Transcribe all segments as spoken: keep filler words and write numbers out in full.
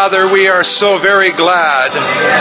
Father, we are so very glad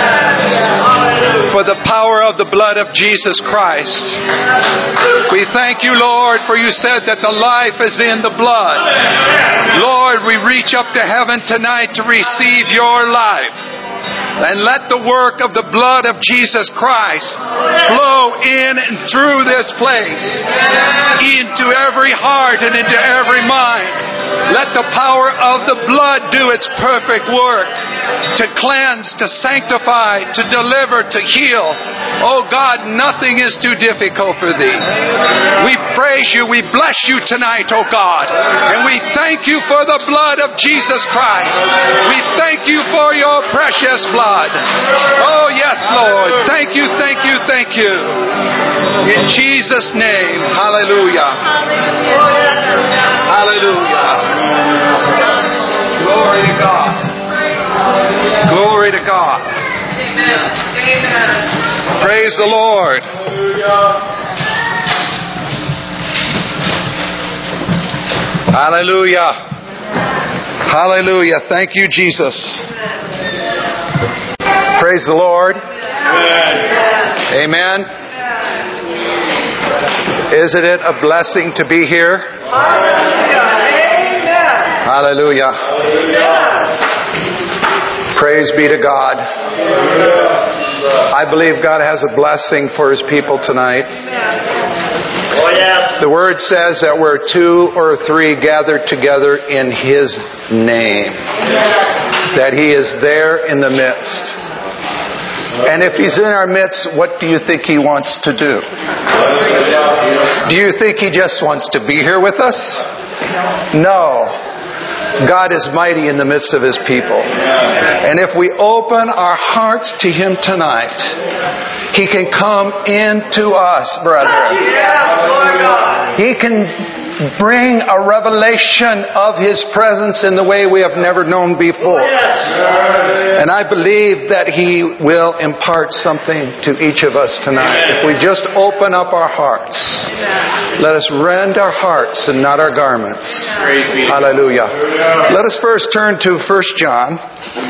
for the power of the blood of Jesus Christ. We thank you, Lord, for you said that the life is in the blood. Lord, we reach up to heaven tonight to receive your life. And let the work of the blood of Jesus Christ flow in and through this place, into every heart and into every mind. Let the power of the blood do its perfect work to cleanse, to sanctify, to deliver, to heal. Oh God, nothing is too difficult for Thee. We praise You, we bless You tonight, oh God. And we thank You for the blood of Jesus Christ. We thank You for Your precious blood. Oh yes, Lord. Thank You, thank You, thank You. In Jesus' name, hallelujah. Hallelujah. Glory to God. Glory to God. Praise the Lord. Hallelujah. Hallelujah. Thank You, Jesus. Praise the Lord. Amen. Isn't it a blessing to be here? Hallelujah. Praise be to God. I believe God has a blessing for His people tonight. The Word says that where two or three gathered together in His name, that He is there in the midst. And if He's in our midst, what do you think He wants to do? Do you think He just wants to be here with us? No. God is mighty in the midst of His people. And if we open our hearts to Him tonight, He can come into us, brethren. He can bring a revelation of His presence in the way we have never known before. And I believe that He will impart something to each of us tonight. If we just open up our hearts, let us rend our hearts and not our garments. Hallelujah. Let us first turn to First John.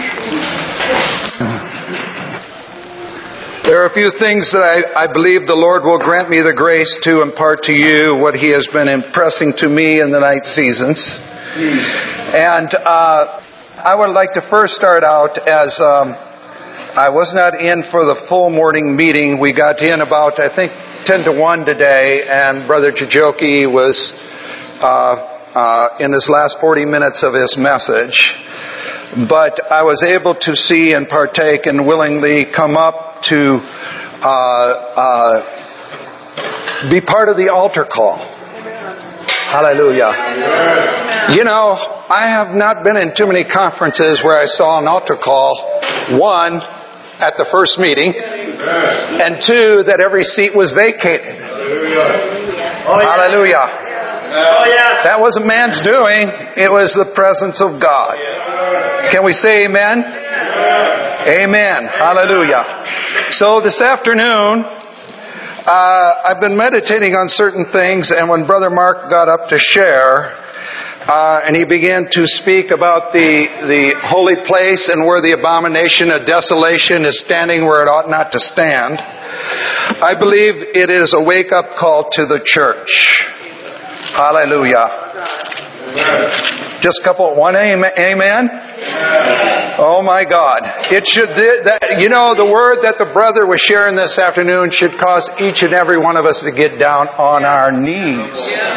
There are a few things that I, I believe the Lord will grant me the grace to impart to you what He has been impressing to me in the night seasons. And uh, I would like to first start out as um, I was not in for the full morning meeting. We got in about, I think, ten to one today, and Brother Chijoki was uh, uh, in his last forty minutes of his message. But I was able to see and partake and willingly come up to uh, uh, be part of the altar call. Hallelujah. You know, I have not been in too many conferences where I saw an altar call. One, at the first meeting. And two, that every seat was vacated. Hallelujah. That wasn't man's doing. It was the presence of God. Can we say amen? Amen. Hallelujah. So this afternoon, uh, I've been meditating on certain things, and when Brother Mark got up to share, uh, and he began to speak about the, the holy place and where the abomination of desolation is standing where it ought not to stand, I believe it is a wake-up call to the church. Hallelujah. Just a couple, one amen. amen? Oh my God. It should, that, you know, the word that the brother was sharing this afternoon should cause each and every one of us to get down on our knees.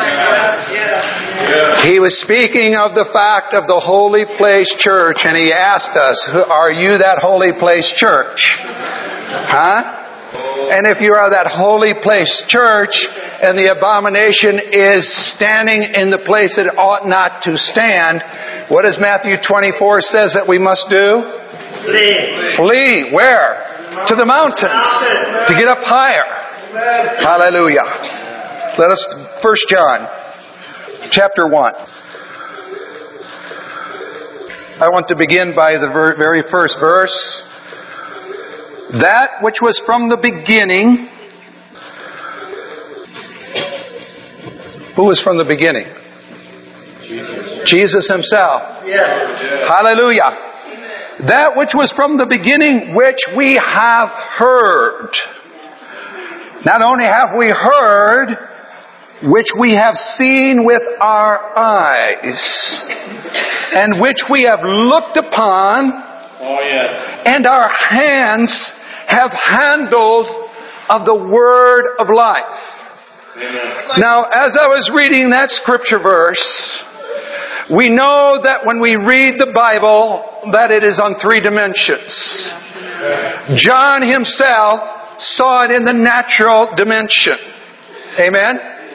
He was speaking of the fact of the holy place church, and he asked us, are you that holy place church? Huh? And if you are that holy place church, and the abomination is standing in the place it ought not to stand, what does Matthew twenty-four says that we must do? Flee. Flee. Where? To the mountains. To get up higher. Hallelujah. Let us, First John, chapter one. I want to begin by the very first verse. That which was from the beginning. Who was from the beginning? Jesus, Jesus Himself. Yes. Hallelujah. That which was from the beginning, which we have heard. Not only have we heard, which we have seen with our eyes, and which we have looked upon, oh, yes. and our hands have handled of the word of life. Amen. Now, as I was reading that scripture verse, we know that when we read the Bible, that it is on three dimensions. John himself saw it in the natural dimension. Amen?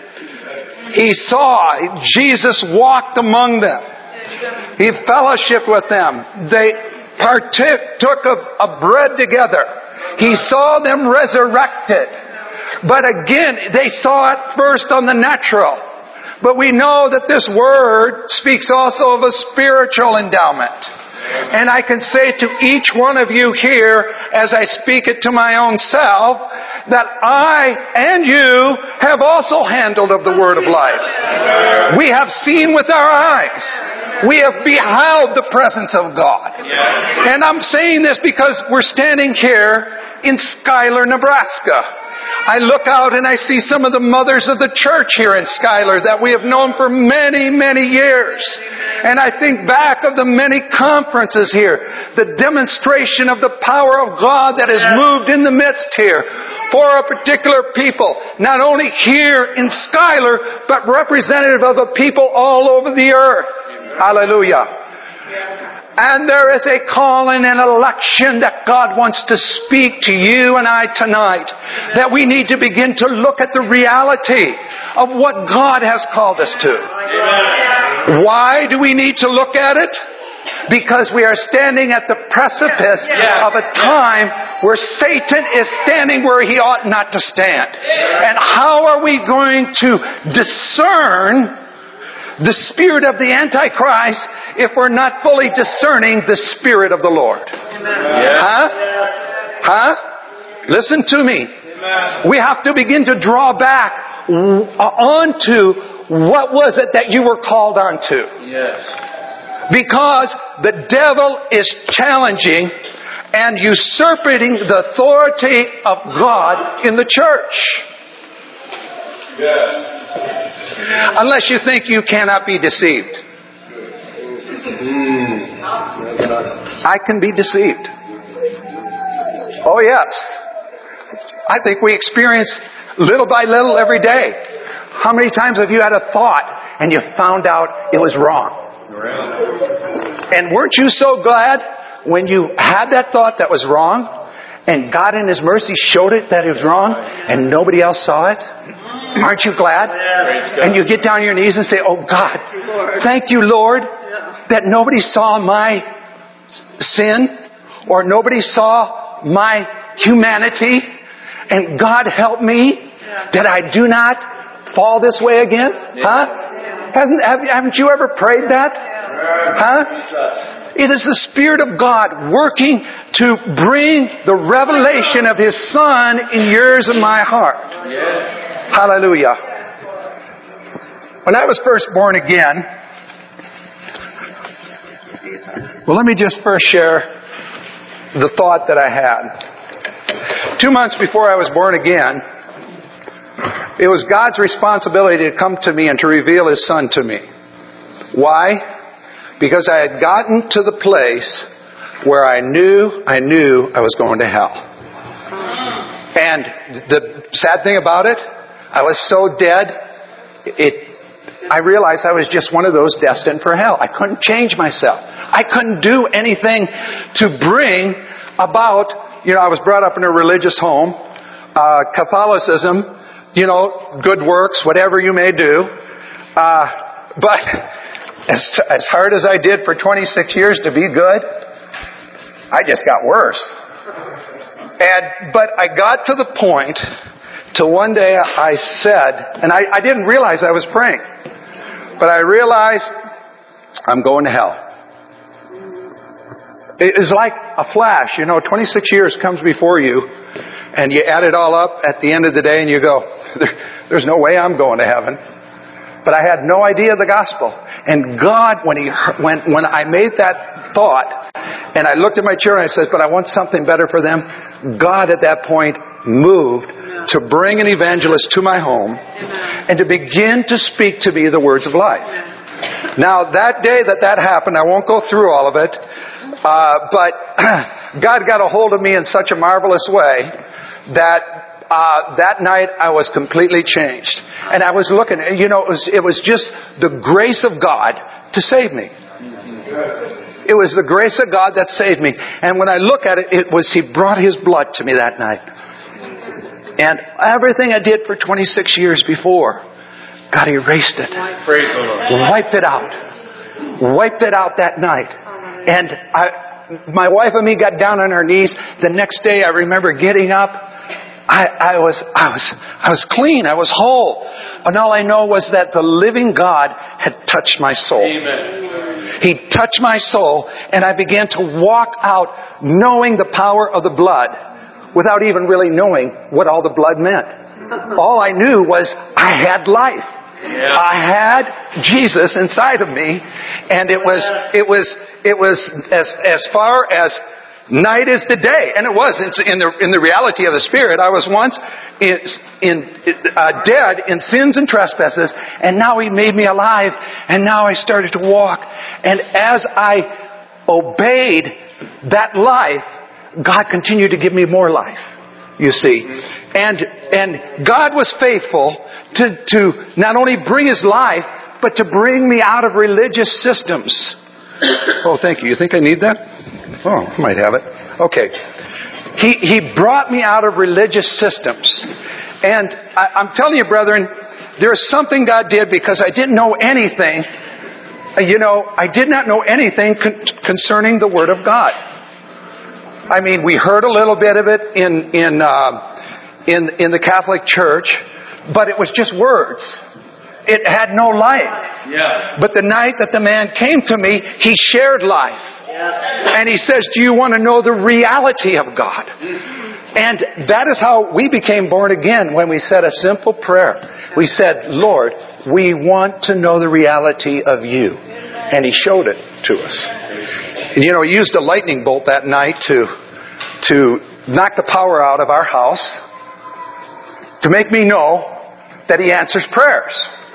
He saw Jesus walked among them. He fellowshiped with them. They partook of a bread together. He saw them resurrected. But again, they saw it first on the natural. But we know that this word speaks also of a spiritual endowment. And I can say to each one of you here, as I speak it to my own self, that I and you have also handled of the word of life. We have seen with our eyes. We have beheld the presence of God. And I'm saying this because we're standing here in Schuyler, Nebraska. I look out and I see some of the mothers of the church here in Schuyler that we have known for many, many years. And I think back of the many conferences here, the demonstration of the power of God that has moved in the midst here for a particular people, not only here in Schuyler, but representative of a people all over the earth. Hallelujah. And there is a calling and election that God wants to speak to you and I tonight. That we need to begin to look at the reality of what God has called us to. Amen. Why do we need to look at it? Because we are standing at the precipice yeah. of a time where Satan is standing where he ought not to stand. And how are we going to discern the spirit of the Antichrist if we're not fully discerning the Spirit of the Lord? Amen. Huh? Huh? Listen to me. Amen. We have to begin to draw back onto what was it that you were called onto. Yes. Because the devil is challenging and usurping the authority of God in the church. Yes. Unless you think you cannot be deceived. I can be deceived. Oh yes. I think we experience little by little every day. How many times have you had a thought and you found out it was wrong? And weren't you so glad when you had that thought that was wrong and God in His mercy showed it that it was wrong and nobody else saw it? Aren't you glad? And you get down on your knees and say, oh God, thank you, Lord, that nobody saw my sin or nobody saw my humanity. And God help me that I do not fall this way again. Huh? Hasn't, haven't you ever prayed that? Huh? It is the Spirit of God working to bring the revelation of His Son in yours and my heart. Hallelujah. When I was first born again, well, let me just first share the thought that I had. Two months before I was born again, it was God's responsibility to come to me and to reveal His Son to me. Why? Because I had gotten to the place where I knew, I knew I was going to hell. And the sad thing about it, I was so dead, it, I realized I was just one of those destined for hell. I couldn't change myself. I couldn't do anything to bring about, you know, I was brought up in a religious home, uh, Catholicism, you know, good works, whatever you may do. Uh, but as, as hard as I did for twenty-six years to be good, I just got worse. And, but I got to the point till one day I said, and I, I didn't realize I was praying, but I realized I'm going to hell. It is like a flash, you know, twenty-six years comes before you, and you add it all up at the end of the day, and you go, there, there's no way I'm going to heaven. But I had no idea of the gospel. And God, when He when when I made that thought, And I looked at my children and I said, but I want something better for them. God at that point moved to bring an evangelist to my home and to begin to speak to me the words of life. Now, that day that that happened, I won't go through all of it, uh, but God got a hold of me in such a marvelous way that uh, that night I was completely changed. And I was looking, you know, it was, it was just the grace of God to save me. It was the grace of God that saved me. And when I look at it, it was He brought His blood to me that night. And everything I did for twenty-six years before, God erased it. Praise the Lord. Wiped it out. Wiped it out that night. And I, my wife and me got down on our knees. The next day I remember getting up. I, I was, I was, I was clean. I was whole. And all I know was that the living God had touched my soul. Amen. He touched my soul, and I began to walk out knowing the power of the blood without even really knowing what all the blood meant. All I knew was I had life. Yeah. I had Jesus inside of me, and it was it was it was as as far as night is the day, and it was in the in the reality of the Spirit. I was once in, in uh, dead in sins and trespasses, and now He made me alive, and now I started to walk. And as I obeyed that life, God continued to give me more life. You see, and and God was faithful to to not only bring His life, but to bring me out of religious systems. Oh, thank you. You think I need that? Oh, I might have it. Okay. He He brought me out of religious systems, and I, I'm telling you, brethren, there's something God did because I didn't know anything. You know, I did not know anything con- concerning the Word of God. I mean, we heard a little bit of it in in uh, in in the Catholic Church, but it was just words. It had no life. Yeah. But the night that the man came to me, he shared life. Yeah. And he says, do you want to know the reality of God? And that is how we became born again, when we said a simple prayer. We said, Lord, we want to know the reality of You. And He showed it to us. And, you know, He used a lightning bolt that night to to knock the power out of our house, to make me know that He answers prayers.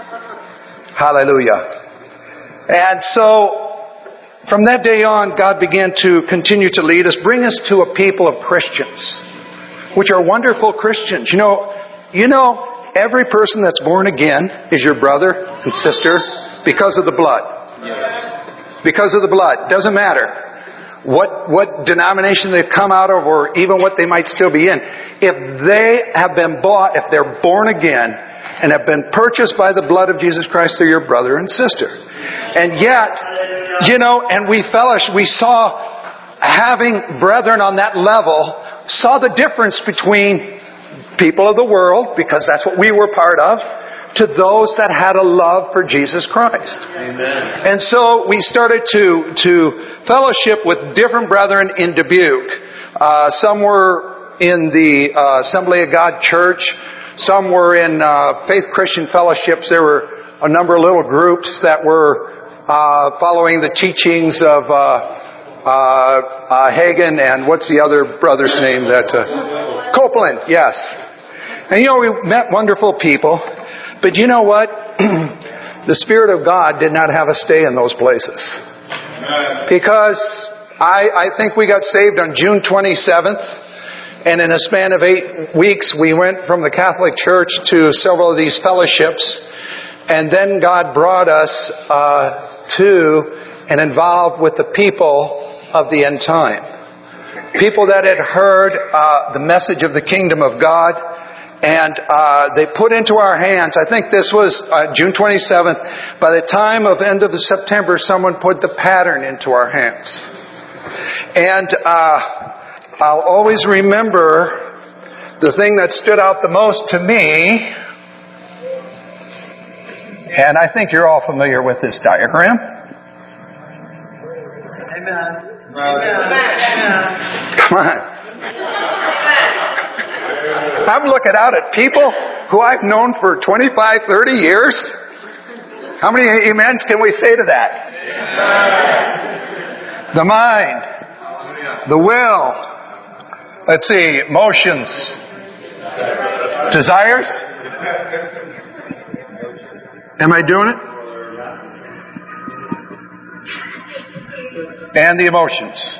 Hallelujah. And so, from that day on, God began to continue to lead us, bring us to a people of Christians, which are wonderful Christians. You know, you know, every person that's born again is your brother and sister because of the blood. Because of the blood. Doesn't matter what what denomination they've come out of, or even what they might still be in. If they have been bought, if they're born again and have been purchased by the blood of Jesus Christ, they're your brother and sister. And yet, you know, and we fellowship, we saw having brethren on that level, saw the difference between people of the world, because that's what we were part of, to those that had a love for Jesus Christ. Amen. And so we started to to fellowship with different brethren in Dubuque. Uh, some were in the uh, Assembly of God Church. Some were in uh, Faith Christian Fellowships. There were a number of little groups that were uh, following the teachings of uh, uh, uh, Hagen and what's the other brother's name? That uh, Copeland. Yes. And you know, we met wonderful people. But you know what? The Spirit of God did not have us stay in those places. Because I, I think we got saved on June twenty-seventh. And in a span of eight weeks, we went from the Catholic Church to several of these fellowships. And then God brought us uh, to and involved with the people of the end time. People that had heard uh, the message of the kingdom of God. And uh, they put into our hands, I think this was uh, June twenty-seventh, by the time of end of the September, someone put the pattern into our hands. And uh, I'll always remember the thing that stood out the most to me, and I think you're all familiar with this diagram. Amen. Amen. Come on. I'm looking out at people who I've known for twenty-five, thirty years. How many amens can we say to that? The mind. The will. Let's see. Emotions. Desires. Am I doing it? And the emotions.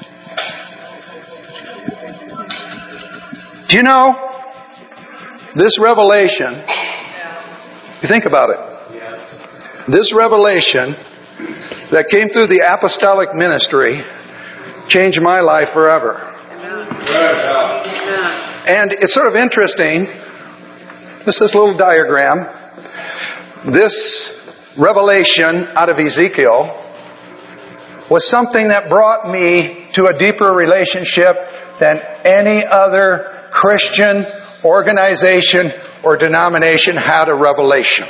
Do you know this revelation? You think about it. This revelation that came through the apostolic ministry changed my life forever. And it's sort of interesting. This is this little diagram. This revelation out of Ezekiel was something that brought me to a deeper relationship than any other Christian organization or denomination had a revelation.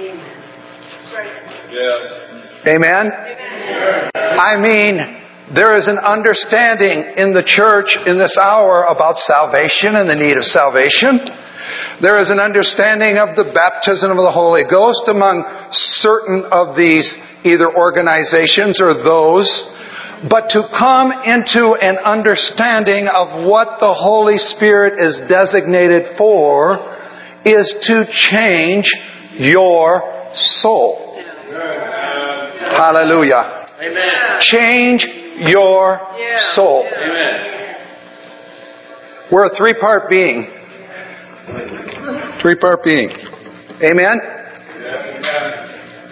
Yes. Amen? Amen. I mean, there is an understanding in the church in this hour about salvation and the need of salvation. There is an understanding of the baptism of the Holy Ghost among certain of these either organizations or those. But to come into an understanding of what the Holy Spirit is designated for is to change your soul. Hallelujah. Amen. Change your soul. Amen. We're a three-part being. Three-part being. Amen? Yes.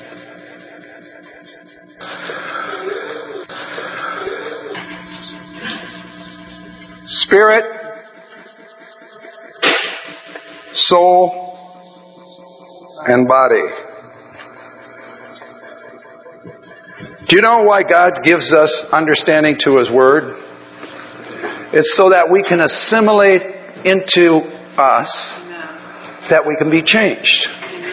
Spirit, soul, and body. Do you know why God gives us understanding to His Word? It's so that we can assimilate into us, that we can be changed.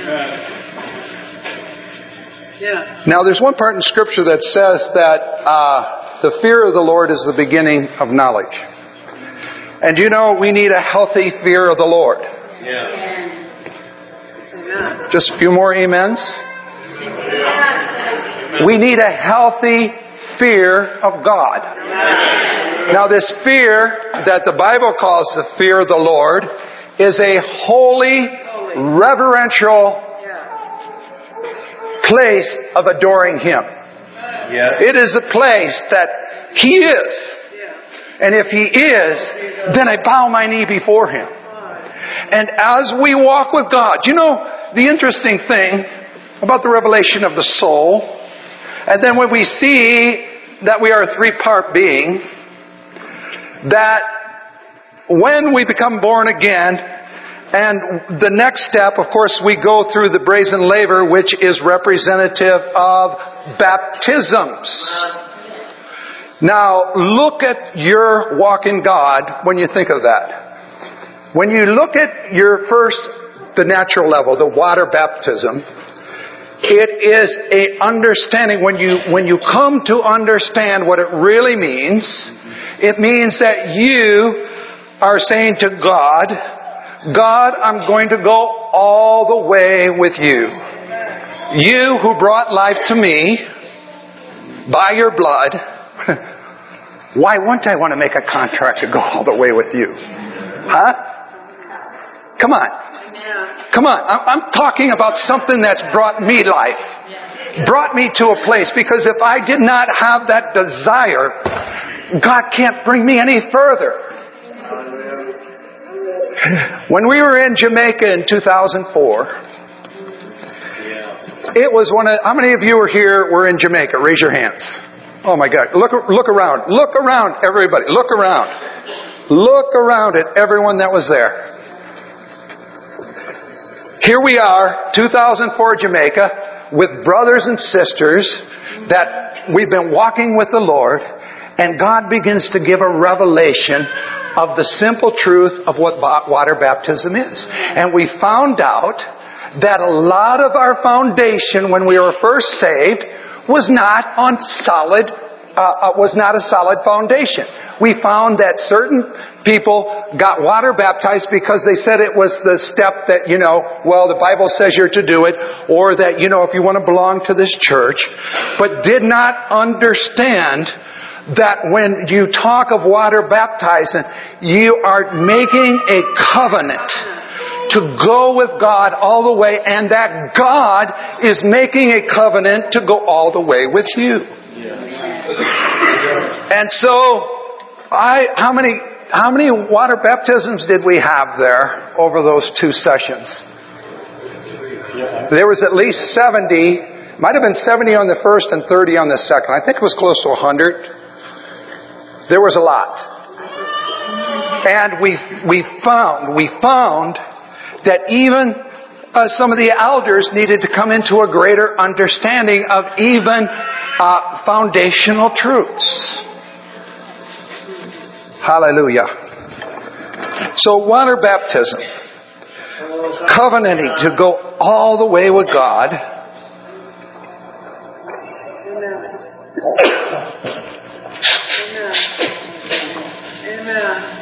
Yeah. Now, there's one part in Scripture that says that uh, the fear of the Lord is the beginning of knowledge. And you know, we need a healthy fear of the Lord. Yeah. Just a few more amens. We need a healthy fear of God. Now, this fear that the Bible calls the fear of the Lord is a holy, reverential place of adoring Him. Yes. It is a place that He is. And if He is, then I bow my knee before Him. And as we walk with God, you know, the interesting thing about the revelation of the soul, and then when we see that we are a three-part being, that when we become born again, and the next step, of course, we go through the brazen laver, which is representative of baptisms. Now, look at your walk in God when you think of that. When you look at your first, the natural level, the water baptism, it is a understanding. When you, when you come to understand what it really means, it means that you are saying to God, God, I'm going to go all the way with you. You who brought life to me by your blood, why wouldn't I want to make a contract to go all the way with you? Huh? Come on. Come on. I'm talking about something that's brought me life. Brought me to a place. Because if I did not have that desire, God can't bring me any further. When we were in Jamaica in two thousand four, it was one of... How many of you are here were in Jamaica? Raise your hands. Oh my God. Look, look around. Look around, everybody. Look around. Look around at everyone that was there. Here we are, two thousand four Jamaica, with brothers and sisters that we've been walking with the Lord, and God begins to give a revelation of the simple truth of what water baptism is. And we found out that a lot of our foundation when we were first saved was not on solid, uh, was not a solid foundation. We found that certain people got water baptized because they said it was the step that, you know, well, the Bible says you're to do it, or that, you know, if you want to belong to this church, but did not understand that when you talk of water baptizing, you are making a covenant to go with God all the way, and that God is making a covenant to go all the way with you. And so, I how many how many water baptisms did we have there over those two sessions? There was at least seventy. Might have been seventy on the first and thirty on the second. I think it was close to one hundred. There was a lot. And we we found we found that even uh, some of the elders needed to come into a greater understanding of even uh, foundational truths. Hallelujah. So water baptism, covenanting to go all the way with God. Amen.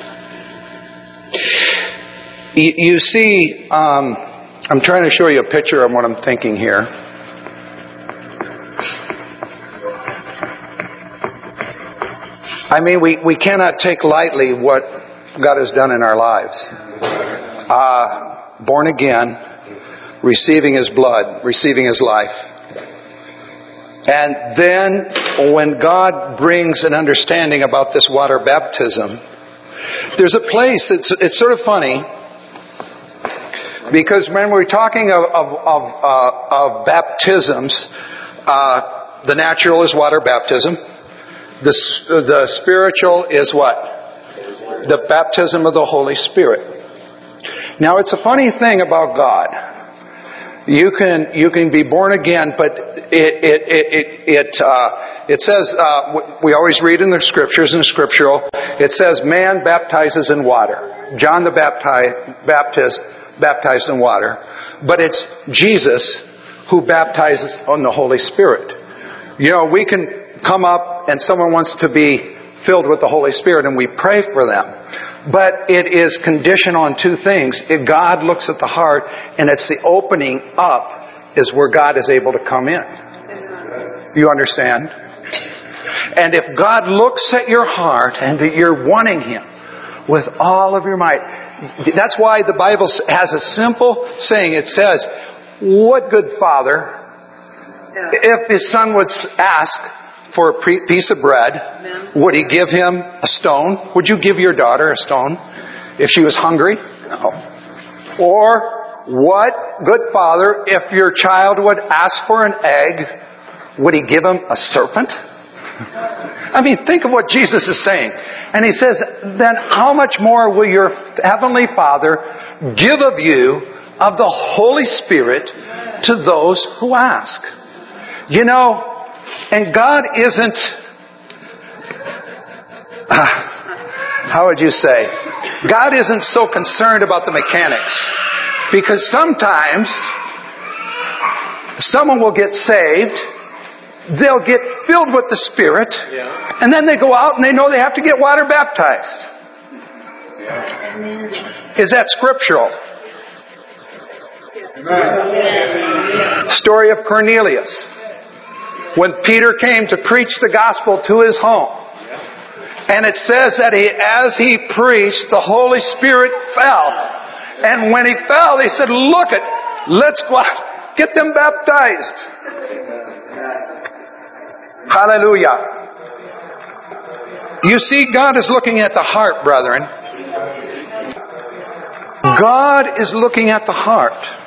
You, you see, um, I'm trying to show you a picture of what I'm thinking here. I mean, we, we cannot take lightly what God has done in our lives. Uh, born again, receiving His blood, receiving His life. And then when God brings an understanding about this water baptism, there's a place, it's, it's sort of funny, because when we're talking of, of, of, uh, of baptisms, uh, the natural is water baptism. The, the spiritual is what? The baptism of the Holy Spirit. Now, it's a funny thing about God. You can you can be born again, but it it it it it, uh, it says uh, we always read in the scriptures in the scriptural. It says man baptizes in water. John the Baptist baptized baptized in water, but it's Jesus who baptizes on the Holy Spirit. You know, we can come up and someone wants to be filled with the Holy Spirit, and we pray for them. But it is conditioned on two things. If God looks at the heart, and it's the opening up is where God is able to come in. You understand? And if God looks at your heart and that you're wanting Him with all of your might, that's why the Bible has a simple saying. It says, what good father, if his son would ask for a piece of bread, Amen. Would he give him a stone? Would you give your daughter a stone if she was hungry? No. Or what good father, if your child would ask for an egg, would he give him a serpent? I mean, think of what Jesus is saying. And He says, then how much more will your Heavenly Father give of you of the Holy Spirit to those who ask? You know, and God isn't, uh, how would you say? God isn't so concerned about the mechanics. Because sometimes someone will get saved, they'll get filled with the Spirit, yeah. and then they go out and they know they have to get water baptized. Yeah. Is that scriptural? Amen. Story of Cornelius. When Peter came to preach the gospel to his home. And it says that he, as he preached, the Holy Spirit fell. And when he fell, they said, look it, let's go out, get them baptized. Hallelujah. You see, God is looking at the heart, brethren. God is looking at the heart.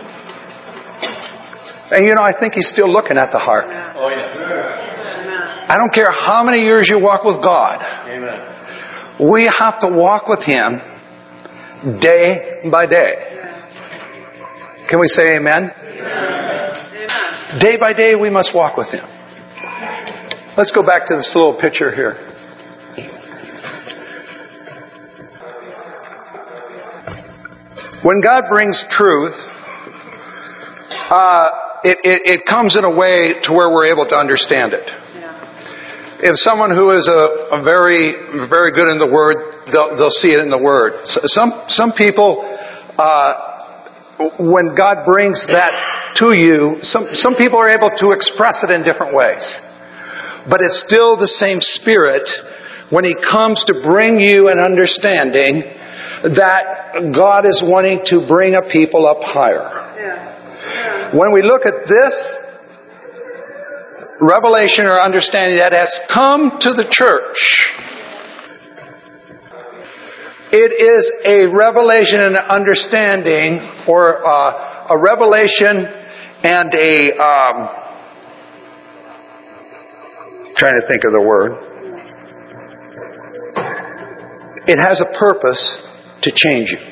And you know, I think He's still looking at the heart. Oh, yeah. I don't care how many years you walk with God. Amen. We have to walk with Him day by day. Can we say amen? Amen? Day by day we must walk with Him. Let's go back to this little picture here. When God brings truth, uh, It, it, it comes in a way to where we're able to understand it. Yeah. If someone who is a, a very, very good in the Word, they'll, they'll see it in the Word. Some, some people, uh, when God brings that to you, some, some people are able to express it in different ways. But it's still the same Spirit when He comes to bring you an understanding that God is wanting to bring a people up higher. Yeah. When we look at this revelation or understanding that has come to the church, it is a revelation and an understanding, or uh, a revelation and a um, trying to think of the word. It has a purpose to change you.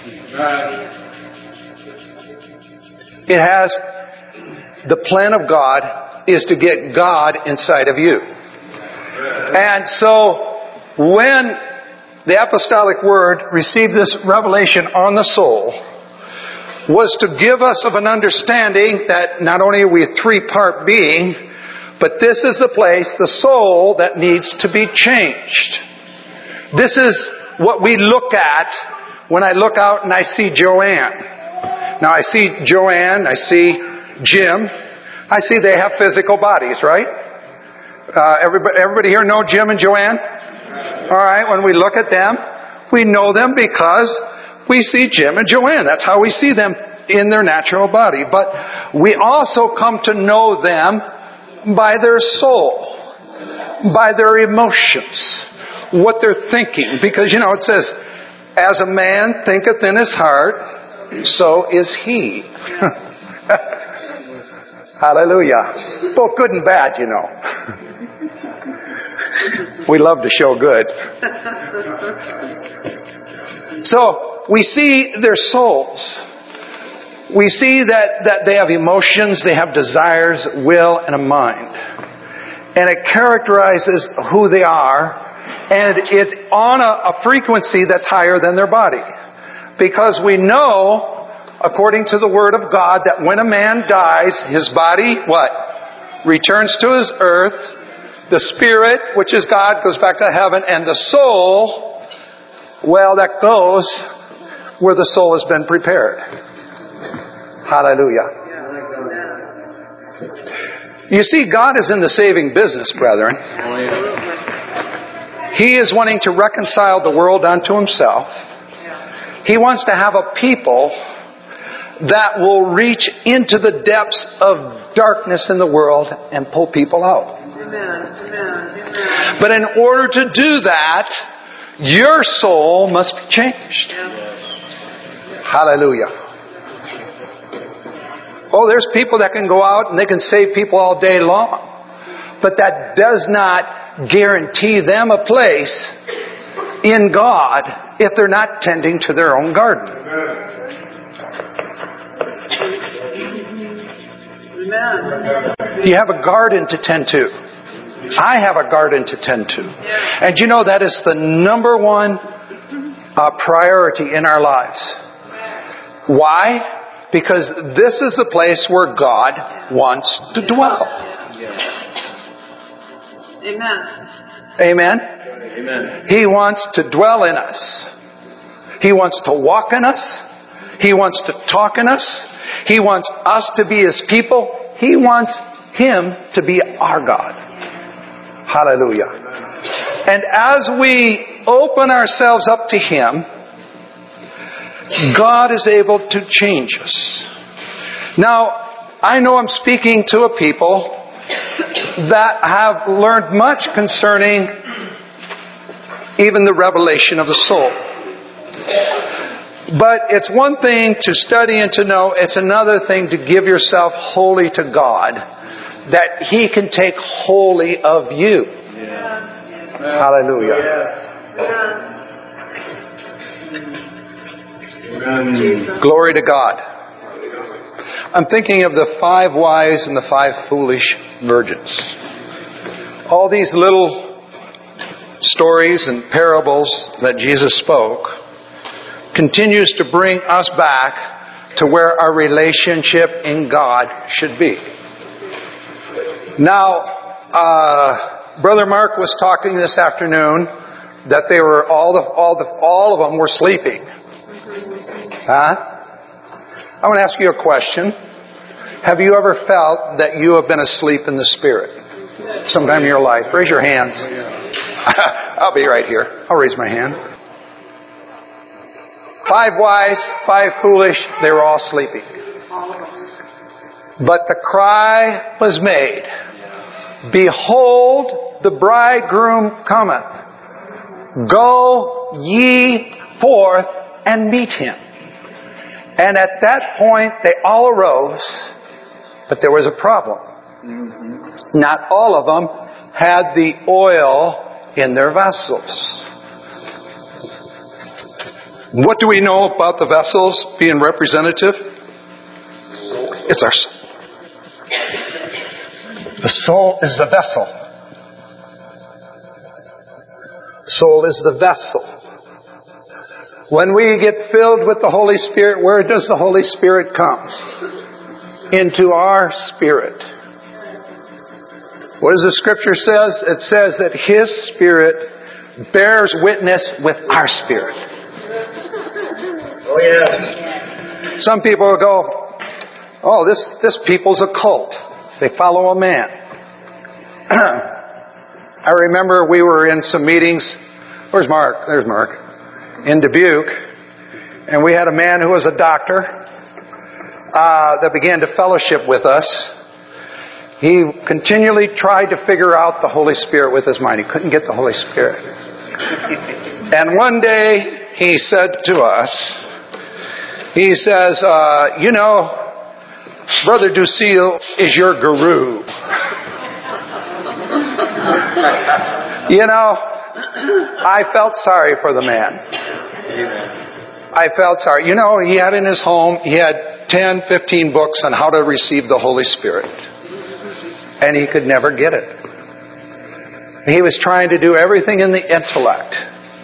It has the plan of God is to get God inside of you. And so when the apostolic word received this revelation on the soul, was to give us of an understanding that not only are we a three-part being, but this is the place, the soul, that needs to be changed. This is what we look at when I look out and I see Joanne. Now I see Joanne, I see Jim. I see they have physical bodies, right? Uh, everybody, everybody here know Jim and Joanne? All right, when we look at them, we know them because we see Jim and Joanne. That's how we see them in their natural body. But we also come to know them by their soul, by their emotions, what they're thinking. Because, you know, it says, as a man thinketh in his heart, so is he. Hallelujah. Both good and bad, you know. We love to show good. So, we see their souls. We see that, that they have emotions, they have desires, will, and a mind. And it characterizes who they are. And it's on a, a frequency that's higher than their body. Because we know, according to the Word of God, that when a man dies, his body, what? Returns to his earth. The spirit, which is God, goes back to heaven. And the soul, well, that goes where the soul has been prepared. Hallelujah. You see, God is in the saving business, brethren. He is wanting to reconcile the world unto Himself. He wants to have a people that will reach into the depths of darkness in the world and pull people out. But in order to do that, your soul must be changed. Hallelujah. Oh, there's people that can go out and they can save people all day long. But that does not guarantee them a place in God if they're not tending to their own garden. You have a garden to tend to. I have a garden to tend to. And you know that is the number one uh, priority in our lives. Why? Because this is the place where God wants to dwell. Amen. Amen? Amen. He wants to dwell in us. He wants to walk in us. He wants to talk in us. He wants us to be His people. He wants Him to be our God. Hallelujah. And as we open ourselves up to Him, God is able to change us. Now, I know I'm speaking to a people that have learned much concerning even the revelation of the soul. But it's one thing to study and to know. It's another thing to give yourself wholly to God, that He can take wholly of you. Yeah. Hallelujah. Yeah. Glory to God. I'm thinking of the five wise and the five foolish virgins. All these little stories and parables that Jesus spoke continues to bring us back to where our relationship in God should be. Now, uh, Brother Mark was talking this afternoon that they were all the all the all of them were sleeping. Huh? I want to ask you a question. Have you ever felt that you have been asleep in the Spirit? sometime in your life? Raise your hands. I'll be right here. I'll raise my hand. Five wise, five foolish, they were all sleeping. But the cry was made, Behold, the bridegroom cometh. Go ye forth and meet him. And at that point, they all arose, but there was a problem. Not all of them had the oil in their vessels. What do we know about the vessels being representative? It's our soul. The soul is the vessel. Soul is the vessel. When we get filled with the Holy Spirit, where does the Holy Spirit come? Into our spirit. What does the Scripture says? It says that His Spirit bears witness with our spirit. Oh yeah. Some people will go, oh, this, this people's a cult. They follow a man. I remember we were in some meetings. Where's Mark? There's Mark. In Dubuque. And we had a man who was a doctor uh, that began to fellowship with us. He continually tried to figure out the Holy Spirit with his mind. He couldn't get the Holy Spirit. And one day he said to us, he says, uh, you know, Brother Ducille is your guru. You know, I felt sorry for the man. I felt sorry. You know, he had in his home, he had ten, fifteen books on how to receive the Holy Spirit. And he could never get it. He was trying to do everything in the intellect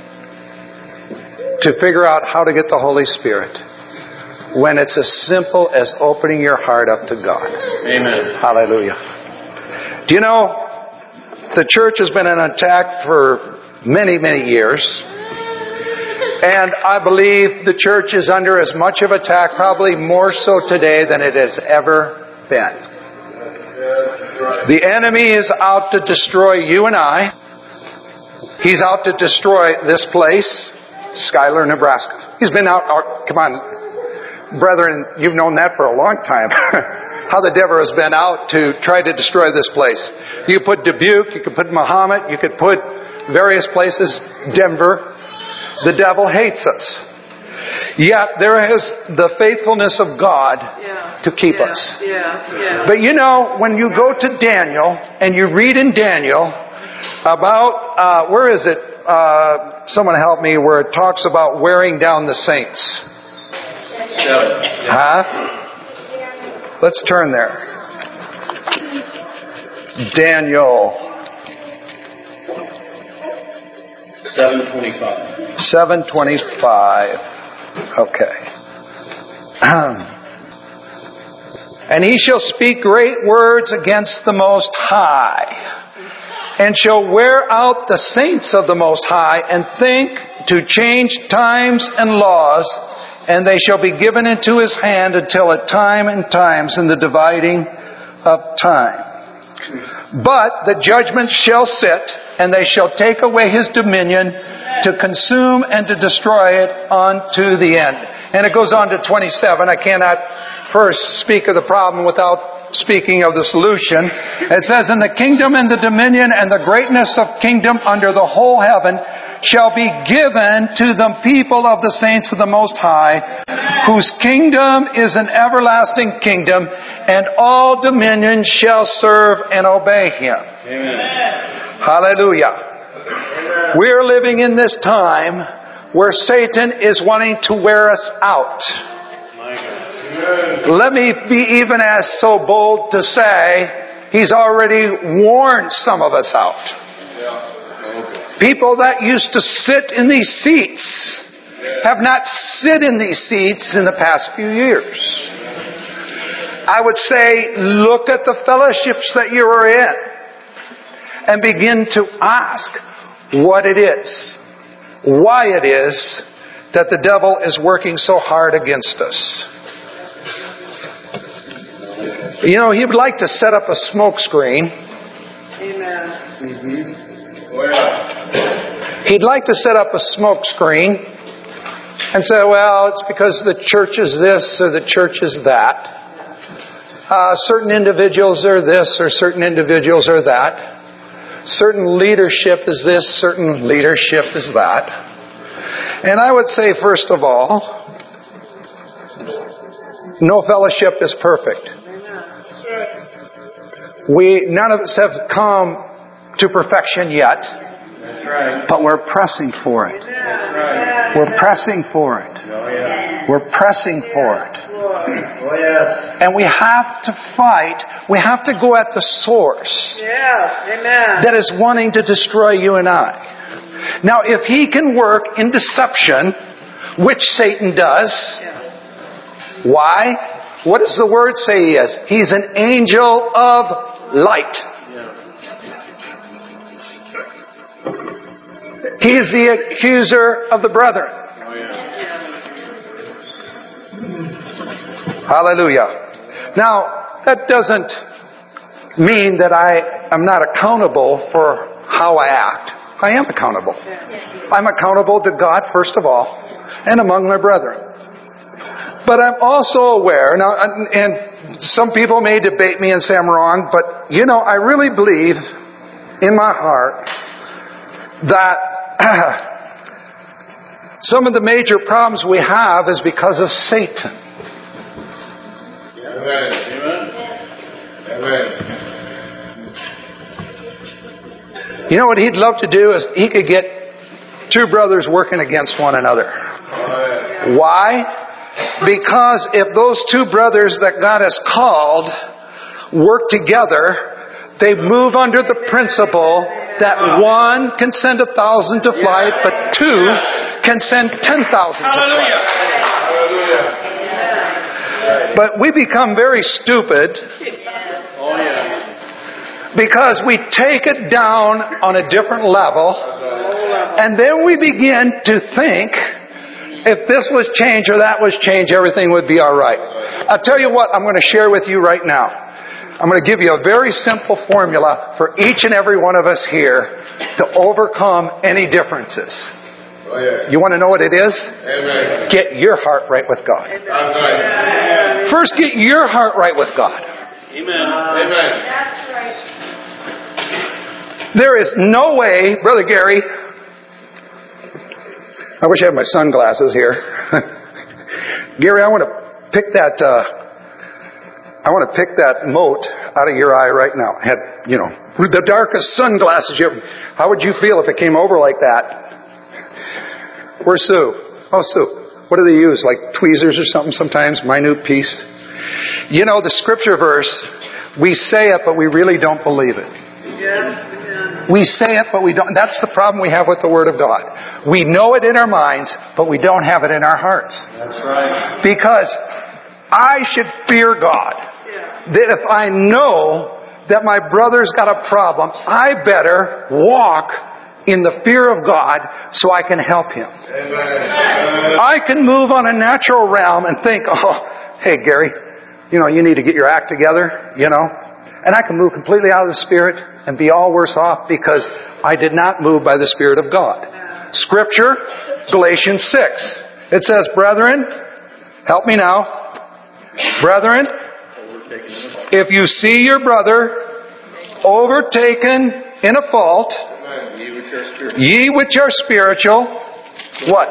to figure out how to get the Holy Spirit, when it's as simple as opening your heart up to God. Amen. Hallelujah. Do you know, the church has been an attack for many, many years. And I believe the church is under as much of attack, probably more so today than it has ever been. The enemy is out to destroy you and I. He's out to destroy this place, Schuyler, Nebraska. He's been out, out come on, brethren, you've known that for a long time. How the devil has been out to try to destroy this place. You could put Dubuque, you could put Mahomet, you could put various places, Denver. The devil hates us. Yet there is the faithfulness of God Yeah. to keep yeah. us. Yeah. Yeah. But you know, when you go to Daniel and you read in Daniel about, uh, where is it? Uh, someone help me, where it talks about wearing down the saints. Huh? Let's turn there. Daniel. seven twenty-five. seven twenty-five. Okay. And he shall speak great words against the Most High, and shall wear out the saints of the Most High, and think to change times and laws, and they shall be given into his hand until a time and times in the dividing of time. But the judgment shall sit, and they shall take away his dominion to consume and to destroy it unto the end. And it goes on to twenty-seven. I cannot first speak of the problem without speaking of the solution. It says, and the kingdom and the dominion and the greatness of kingdom under the whole heaven shall be given to the people of the saints of the Most High, whose kingdom is an everlasting kingdom, and all dominions shall serve and obey him. Amen. Hallelujah. Amen. We're living in this time where Satan is wanting to wear us out. My God. Let me be even as so bold to say, he's already warned some of us out. People that used to sit in these seats have not sit in these seats in the past few years. I would say, look at the fellowships that you are in and begin to ask what it is, why it is that the devil is working so hard against us. You know, he would like to set up a smoke screen Mm-hmm. Oh, yeah. He'd like to set up a smoke screen and say, well, it's because the church is this or the church is that. Uh, certain individuals are this or certain individuals are that. Certain leadership is this, certain leadership is that. And I would say, first of all, no fellowship is perfect. We, none of us have come to perfection yet. That's right. But we're pressing for it. That's right. We're pressing for it. Oh, yeah. We're pressing for it. Oh, yes. And we have to fight. We have to go at the source Yes. Amen. that is wanting to destroy you and I. Now, if he can work in deception, which Satan does, why? What does the word say he is? He's an angel of light. He is the accuser of the brethren. Oh, yeah. Hallelujah. Now, that doesn't mean that I am not accountable for how I act. I am accountable. I'm accountable to God, first of all, and among my brethren. But I'm also aware, now, and some people may debate me and say I'm wrong, but, you know, I really believe in my heart that some of the major problems we have is because of Satan. Amen. Amen. Amen. You know what he'd love to do is he could get two brothers working against one another. Why? Because if those two brothers that God has called work together, they move under the principle that one can send a thousand to flight, but two can send ten thousand to flight. But we become very stupid Oh, yeah. because we take it down on a different level, and then we begin to think if this was change or that was change, everything would be all right. I'll tell you what I'm going to share with you right now. I'm going to give you a very simple formula for each and every one of us here to overcome any differences. Oh, yeah. You want to know what it is? Amen. Get your heart right with God. That's right. First, get your heart right with God. Amen. Amen. There is no way, Brother Gary, I wish I had my sunglasses here. Gary, I want to pick that, uh, I want to pick that mote out of your eye right now. I had, you know, the darkest sunglasses you ever, how would you feel if it came over like that? Where's Sue? Oh, Sue. What do they use? Like tweezers or something sometimes? Minute piece? You know, the scripture verse, we say it, but we really don't believe it. We say it, but we don't. That's the problem we have with the Word of God. We know it in our minds, but we don't have it in our hearts. That's right. Because I should fear God. That if I know that my brother's got a problem, I better walk in the fear of God so I can help him. Amen. I can move on a natural realm and think, oh, hey, Gary, you know, you need to get your act together, you know. And I can move completely out of the Spirit and be all worse off because I did not move by the Spirit of God. Scripture, Galatians six. It says, brethren, help me now. Brethren, if you see your brother overtaken in a fault, ye which are spiritual, what?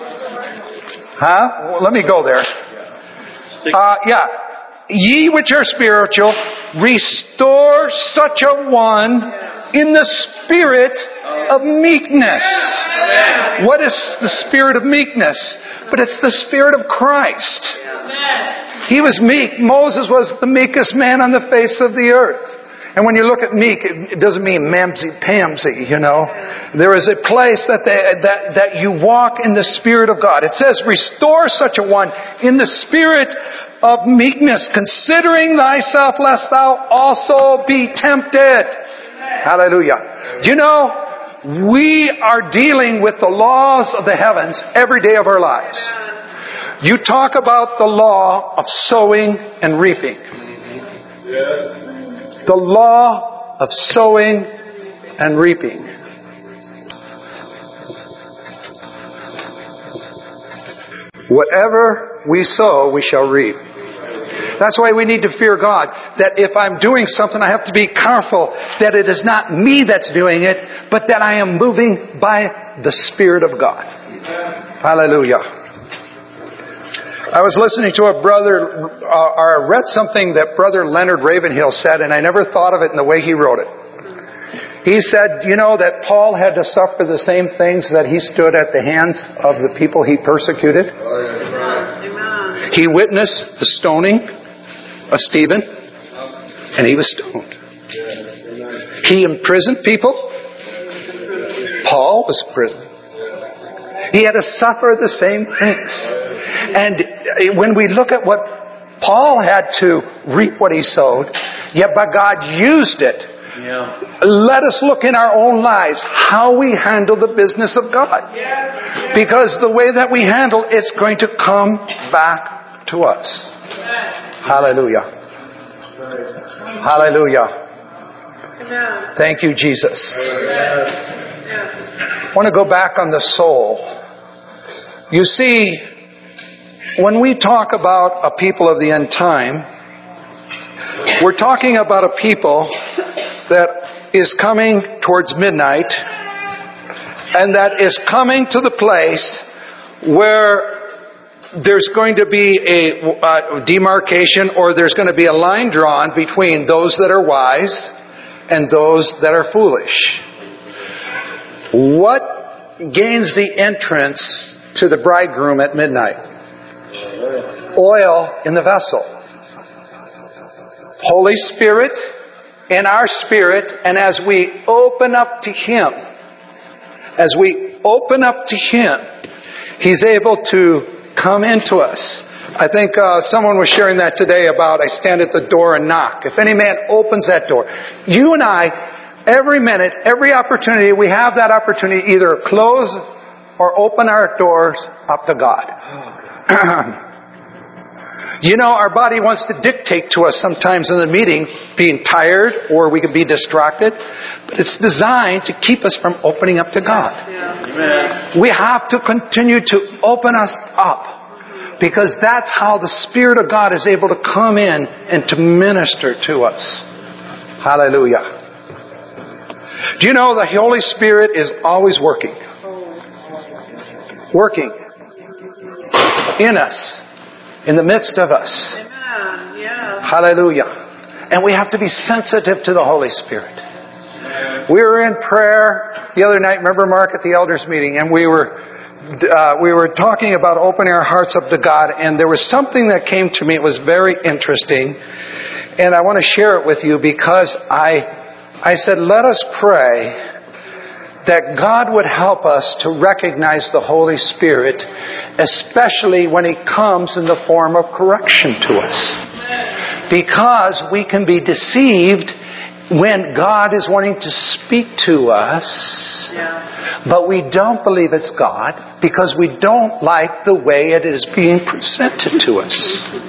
Huh? Well, let me go there. Uh, yeah. Ye which are spiritual, restore such a one in the spirit of meekness. What is the spirit of meekness? But it's the spirit of Christ. He was meek. Moses was the meekest man on the face of the earth. And when you look at meek, it doesn't mean mamsy-pamsy, you know. There is a place that, they, that, that you walk in the Spirit of God. It says, restore such a one in the spirit of meekness, considering thyself, lest thou also be tempted. Hallelujah. Do you know, we are dealing with the laws of the heavens every day of our lives. You talk about the law of sowing and reaping. The law of sowing and reaping. Whatever we sow, we shall reap. That's why we need to fear God. That if I'm doing something, I have to be careful that it is not me that's doing it, but that I am moving by the Spirit of God. Hallelujah. I was listening to a brother, uh, or I read something that Brother Leonard Ravenhill said, and I never thought of it in the way he wrote it. He said, you know, that Paul had to suffer the same things that he stood at the hands of the people he persecuted. Amen. He witnessed the stoning of Stephen, and he was stoned. He imprisoned people. Paul was in prison. He had to suffer the same things. And when we look at what Paul had to reap what he sowed, yet but God used it. Yeah. Let us look in our own lives how we handle the business of God. Because the way that we handle it's going to come back to us. Hallelujah. Hallelujah. Thank you, Jesus. I want to go back on the soul. You see, when we talk about a people of the end time, we're talking about a people that is coming towards midnight, and that is coming to the place where there's going to be a uh, demarcation, or there's going to be a line drawn between those that are wise and those that are foolish. What gains the entrance to the bridegroom at midnight? Oil in the vessel. Holy Spirit in our spirit, and as we open up to Him, as we open up to Him, He's able to come into us. I think uh, someone was sharing that today about I stand at the door and knock. If any man opens that door, you and I, every minute, every opportunity, we have that opportunity either close or open our doors up to God. You know, our body wants to dictate to us sometimes in the meeting, being tired, or we can be distracted. But it's designed to keep us from opening up to God. Yeah. We have to continue to open us up, because that's how the Spirit of God is able to come in and to minister to us. Hallelujah. Do you know the Holy Spirit is always working? Working in us. In the midst of us. Amen. Yeah. Hallelujah. And we have to be sensitive to the Holy Spirit. We were in prayer the other night, remember Mark, at the elders meeting, and we were uh, we were talking about opening our hearts up to God, and there was something that came to me. It was very interesting, and I want to share it with you, because I I said, let us pray that God would help us to recognize the Holy Spirit, especially when He comes in the form of correction to us. Because we can be deceived when God is wanting to speak to us, but we don't believe it's God because we don't like the way it is being presented to us.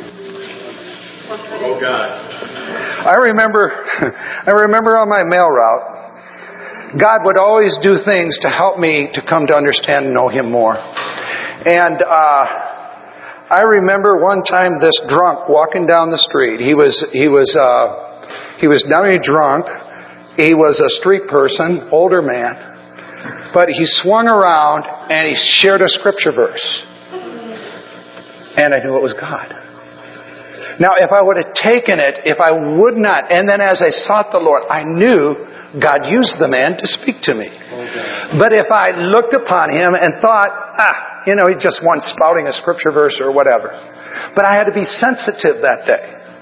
Oh God. I remember, I remember on my mail route, God would always do things to help me to come to understand and know Him more. And uh, I remember one time this drunk walking down the street. He was he was uh, he was not only drunk, he was a street person, older man. But he swung around and he shared a scripture verse, and I knew it was God. Now, if I would have taken it, if I would not, and then as I sought the Lord, I knew God used the man to speak to me. Okay. But if I looked upon him and thought, ah, you know, he's just one spouting a scripture verse or whatever. But I had to be sensitive that day.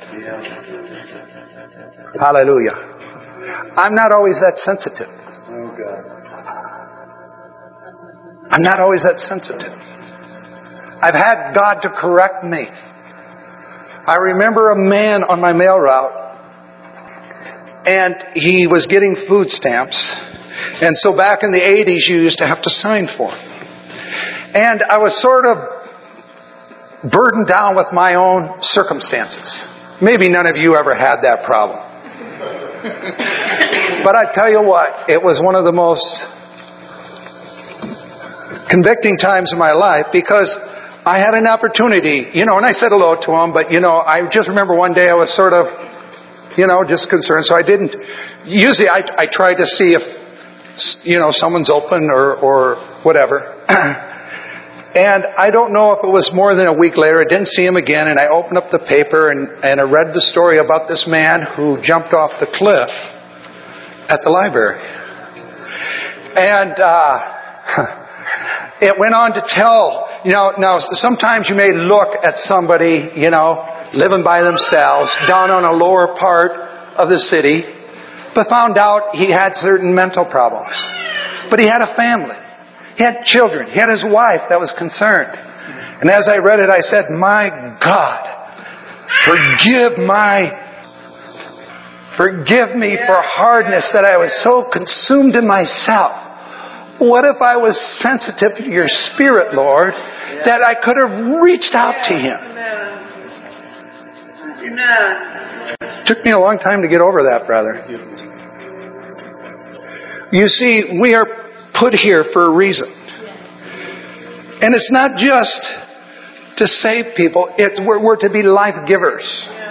Yeah. Hallelujah. I'm not always that sensitive. Oh God. I'm not always that sensitive. I've had God to correct me. I remember a man on my mail route, and he was getting food stamps. And so back in the eighties, you used to have to sign for them. And I was sort of burdened down with my own circumstances. Maybe none of you ever had that problem. But I tell you what, it was one of the most convicting times of my life because I had an opportunity, you know, and I said hello to him, but, you know, I just remember one day I was sort of, you know, just concerned, so I didn't, usually I, I try to see if, you know, someone's open or, or whatever. And I don't know if it was more than a week later, I didn't see him again, and I opened up the paper and, and I read the story about this man who jumped off the cliff at the library. And, uh, it went on to tell, you know, now sometimes you may look at somebody, you know, living by themselves down on a lower part of the city, but found out he had certain mental problems. But he had a family. He had children. He had his wife that was concerned. And as I read it, I said, my God, forgive my, forgive me for hardness that I was so consumed in myself. What if I was sensitive to your Spirit, Lord, that I could have reached out to Him? Amen. It took me a long time to get over that, brother. You see, we are put here for a reason. And it's not just to save people. It's, we're, we're to be life givers.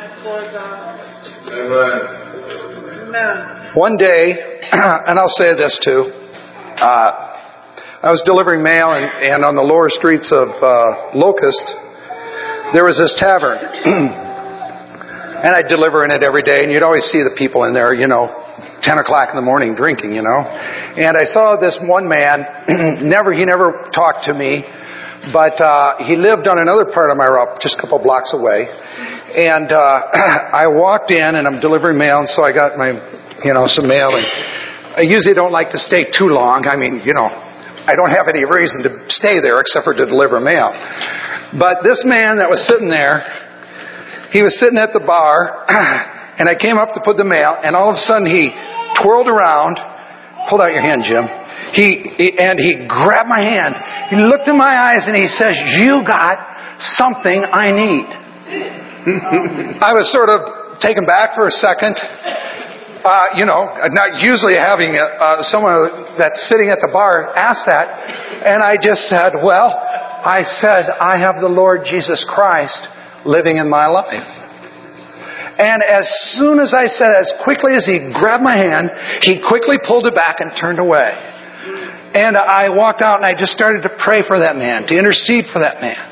Amen. One day, and I'll say this too, Uh, I was delivering mail, and, and on the lower streets of uh, Locust, there was this tavern. And I'd deliver in it every day, and you'd always see the people in there, you know, ten o'clock in the morning drinking, you know. And I saw this one man, never he never talked to me, but uh, he lived on another part of my route, just a couple blocks away. And uh, I walked in, and I'm delivering mail, and so I got my, you know, some mail, and I usually don't like to stay too long. I mean, you know, I don't have any reason to stay there except for to deliver mail. But this man that was sitting there, he was sitting at the bar, and I came up to put the mail, and all of a sudden he twirled around. Hold out your hand, Jim. He, he and he grabbed my hand. He looked in my eyes and he says, "You got something I need." I was sort of taken back for a second. Uh, you know, not usually having a, uh, someone that's sitting at the bar ask that. And I just said, well, I said, I have the Lord Jesus Christ living in my life. And as soon as I said, as quickly as he grabbed my hand, he quickly pulled it back and turned away. And I walked out and I just started to pray for that man, to intercede for that man.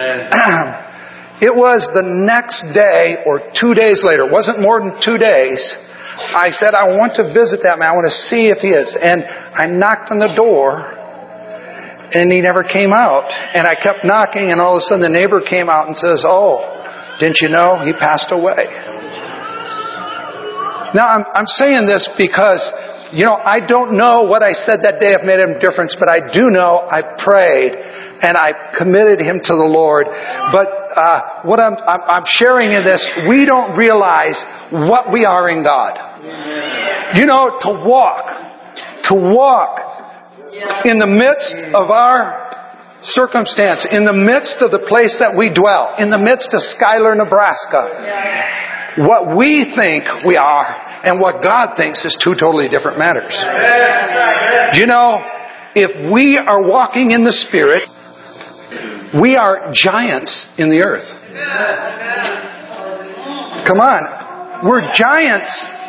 It was the next day or two days later, it wasn't more than two days, I said, I want to visit that man. I want to see if he is. And I knocked on the door, and he never came out. And I kept knocking, and all of a sudden the neighbor came out and says, "Oh, didn't you know he passed away?" Now, I'm, I'm saying this because, you know, I don't know what I said that day if it made a difference, but I do know I prayed, and I committed him to the Lord. But uh, what I'm, I'm, I'm sharing in this, we don't realize what we are in God. You know, to walk, to walk in the midst of our circumstance, in the midst of the place that we dwell, in the midst of Schuyler, Nebraska. What we think we are and what God thinks is two totally different matters. You know, if we are walking in the Spirit, we are giants in the earth. Come on. We're giants.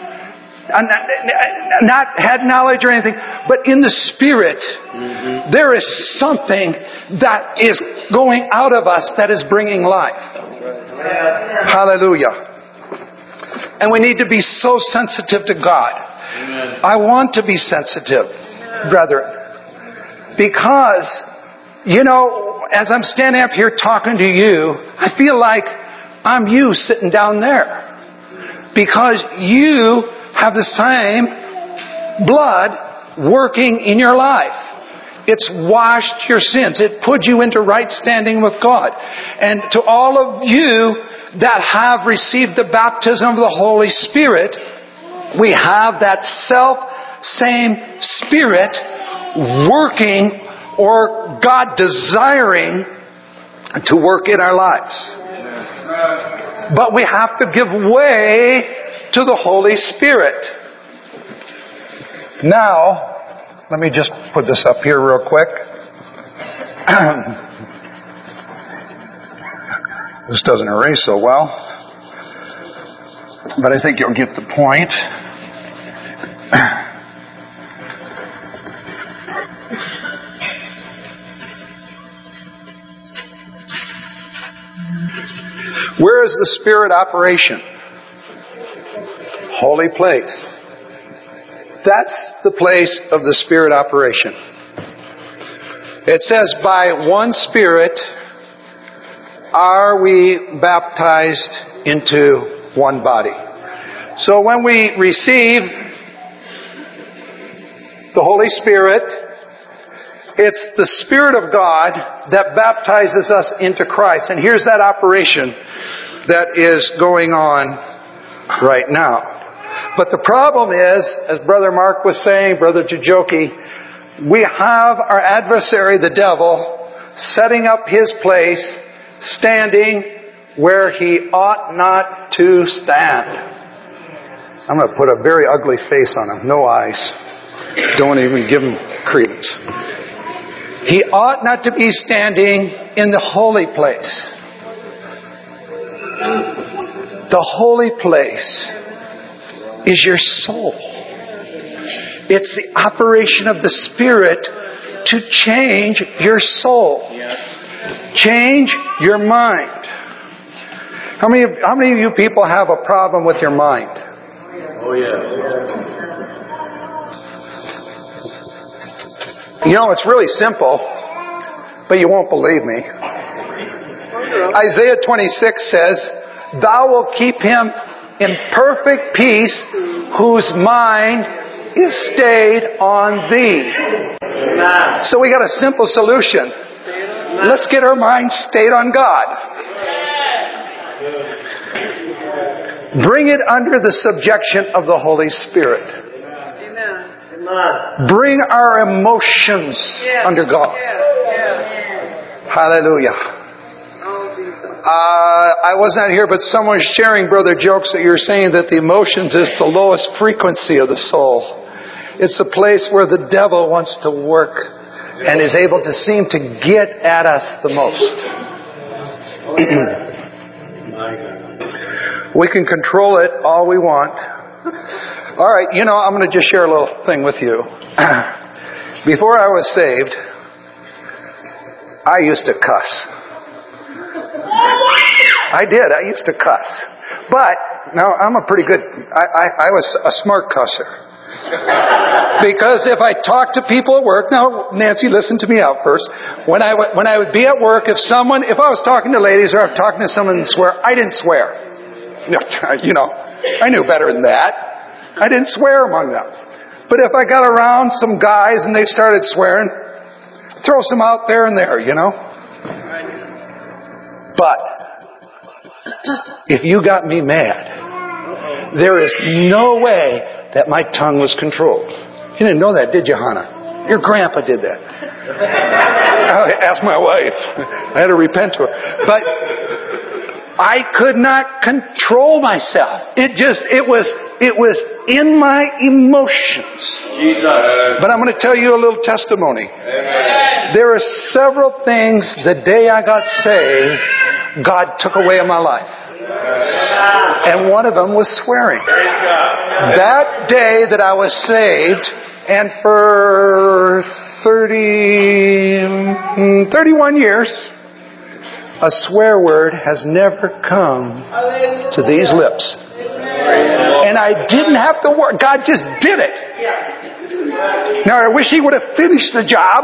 Not head knowledge or anything, but in the Spirit, there is something that is going out of us that is bringing life. Hallelujah. And we need to be so sensitive to God. Amen. I want to be sensitive, brethren. Because, you know, as I'm standing up here talking to you, I feel like I'm you sitting down there. Because you have the same blood working in your life. It's washed your sins. It put you into right standing with God. And to all of you that have received the baptism of the Holy Spirit, we have that self same Spirit working, or God desiring to work in our lives. But we have to give way to the Holy Spirit. Now, let me just put this up here real quick. This doesn't erase so well, but I think you'll get the point. Where is the Spirit operation? Holy place. That's the place of the Spirit operation. It says, by one Spirit are we baptized into one body. So when we receive the Holy Spirit, it's the Spirit of God that baptizes us into Christ. And here's that operation that is going on right now. But the problem is, as Brother Mark was saying, Brother Jajoki, we have our adversary, the devil, setting up his place, standing where he ought not to stand. I'm going to put a very ugly face on him. No eyes. Don't even give him credence. He ought not to be standing in the holy place. The holy place is your soul. It's the operation of the Spirit to change your soul. Change your mind. How many, how many of you people have a problem with your mind? Oh, yeah. You know, it's really simple, but you won't believe me. Isaiah twenty-six says, thou wilt keep him in perfect peace whose mind is stayed on thee. So we got a simple solution. Let's get our mind stayed on God. Bring it under the subjection of the Holy Spirit. Bring our emotions under God. Hallelujah. Uh, I was not here, but someone was sharing, Brother Jokes, that you're saying that the emotions is the lowest frequency of the soul. It's the place where the devil wants to work and is able to seem to get at us the most. We can control it all we want. All right, you know, I'm going to just share a little thing with you. Before I was saved, I used to cuss. I did. I used to cuss. But, now, I'm a pretty good, I, I, I was a smart cusser. Because if I talk to people at work, now, Nancy, listen to me out first. When I, w- when I would be at work, if someone, if I was talking to ladies or I'm talking to someone and swear, I didn't swear. You know, I knew better than that. I didn't swear among them. But if I got around some guys and they started swearing, throw some out there and there, you know. But if you got me mad, there is no way that my tongue was controlled. You didn't know that, did you, Hannah? Your grandpa did that. I asked my wife. I had to repent to her. But I could not control myself. It just, it was, it was in my emotions. Jesus. But I'm going to tell you a little testimony. Amen. There are several things the day I got saved, God took away in my life. And one of them was swearing. That day that I was saved, and for thirty, thirty-one years, a swear word has never come to these lips. And I didn't have to work. God just did it. Now, I wish He would have finished the job.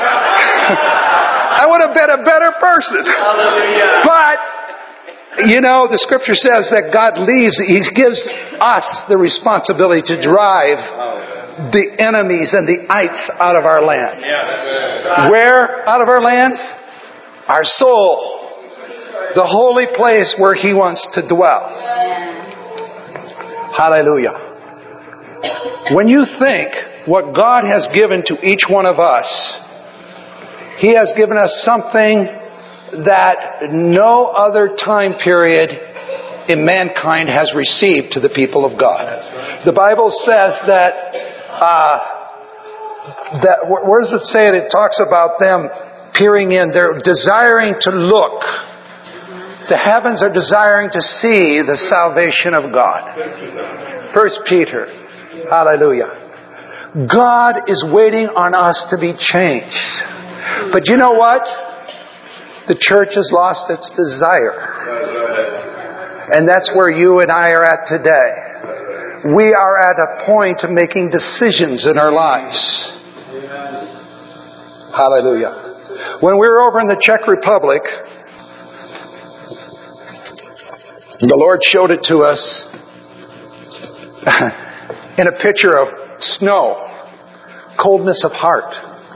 I would have been a better person. But, you know, the Scripture says that God leaves, He gives us the responsibility to drive the enemies and the ites out of our land. Where out of our lands? Our soul. The holy place where He wants to dwell. Hallelujah. When you think what God has given to each one of us, He has given us something that no other time period in mankind has received to the people of God. The Bible says that Uh, that, where does it say it? It talks about them peering in. They're desiring to look. The heavens are desiring to see the salvation of God. First Peter. Hallelujah. God is waiting on us to be changed. But you know what? The church has lost its desire. And that's where you and I are at today. We are at a point of making decisions in our lives. Hallelujah. When we were over in the Czech Republic, the Lord showed it to us in a picture of snow, coldness of heart.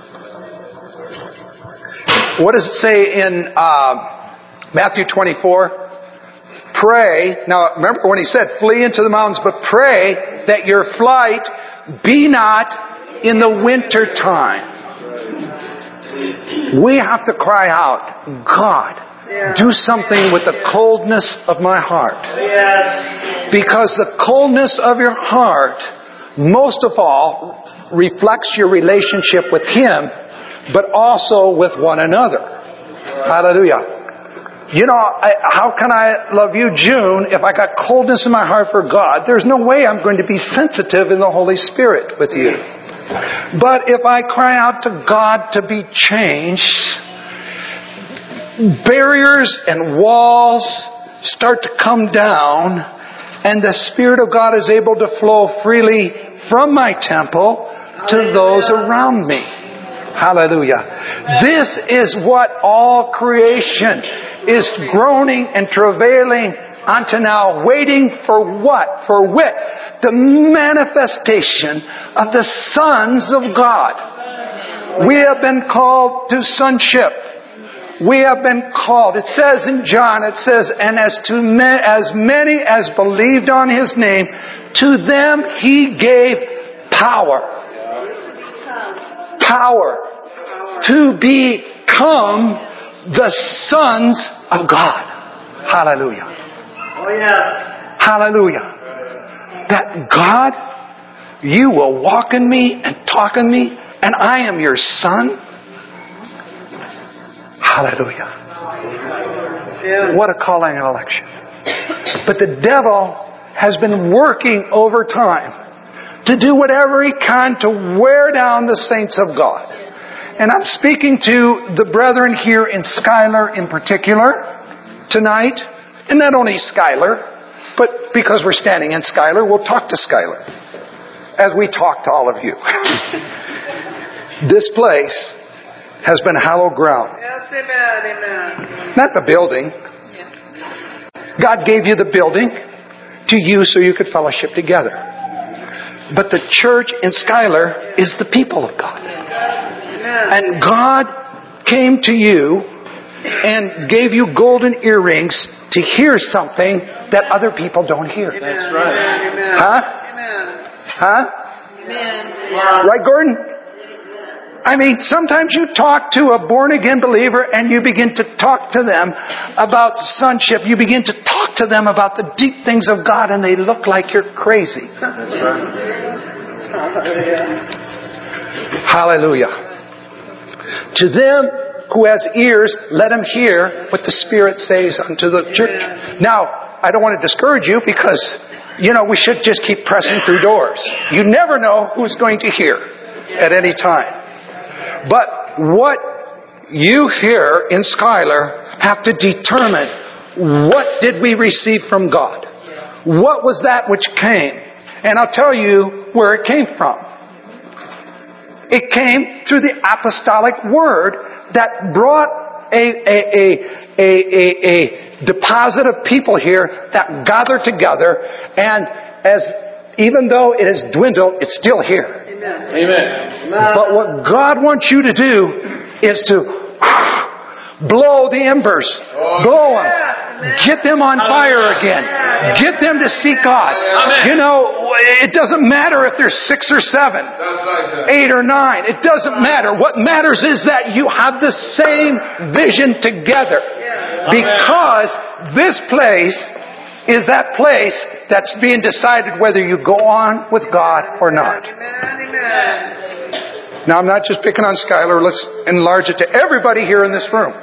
What does it say in uh, Matthew twenty-four? Pray. Now, remember when he said, flee into the mountains, but pray that your flight be not in the winter time. We have to cry out, God, yeah. do something with the coldness of my heart. Yeah. Because the coldness of your heart, most of all, reflects your relationship with Him, but also with one another. Hallelujah. You know, I, how can I love you, June, if I got coldness in my heart for God? There's no way I'm going to be sensitive in the Holy Spirit with you. But if I cry out to God to be changed, barriers and walls start to come down, and the Spirit of God is able to flow freely from my temple to those around me. Hallelujah. This is what all creation is groaning and travailing unto now, waiting for what? For wit, the manifestation of the sons of God. We have been called to sonship. We have been called. It says in John, it says, and as to me, as many as believed on His name, to them He gave power. Power to become the sons of God. Hallelujah. Oh, yeah. Hallelujah. That God, you will walk in me and talk in me, and I am your son. Hallelujah. Yeah. What a calling and election. But the devil has been working over time to do whatever he can to wear down the saints of God. And I'm speaking to the brethren here in Schuyler in particular tonight. And not only Schuyler, but because we're standing in Schuyler, we'll talk to Schuyler as we talk to all of you. This place has been hallowed ground. Yes, amen, amen. Not the building. God gave you the building to you so you could fellowship together. But the church in Schuyler is the people of God. And God came to you and gave you golden earrings to hear something that other people don't hear. That's right. Amen. Huh? Amen. Huh? Amen. Right, Gordon? I mean, sometimes you talk to a born-again believer and you begin to talk to them about sonship. You begin to talk to them about the deep things of God and they look like you're crazy. That's right. Hallelujah. To them who has ears, let him hear what the Spirit says unto the church. Now, I don't want to discourage you because, you know, we should just keep pressing through doors. You never know who's going to hear at any time. But what you here in Schuyler have to determine, what did we receive from God? What was that which came? And I'll tell you where it came from. It came through the apostolic word that brought a, a, a, a, a, a deposit of people here that gathered together. And as even though it has dwindled, it's still here. Amen. Amen. But what God wants you to do is to blow the embers. Blow them. Get them on fire again. Get them to seek God. You know, it doesn't matter if there's six or seven, eight or nine. It doesn't matter. What matters is that you have the same vision together. Because this place is that place that's being decided whether you go on with God or not. Amen. Amen. Now, I'm not just picking on Skylar. Let's enlarge it to everybody here in this room.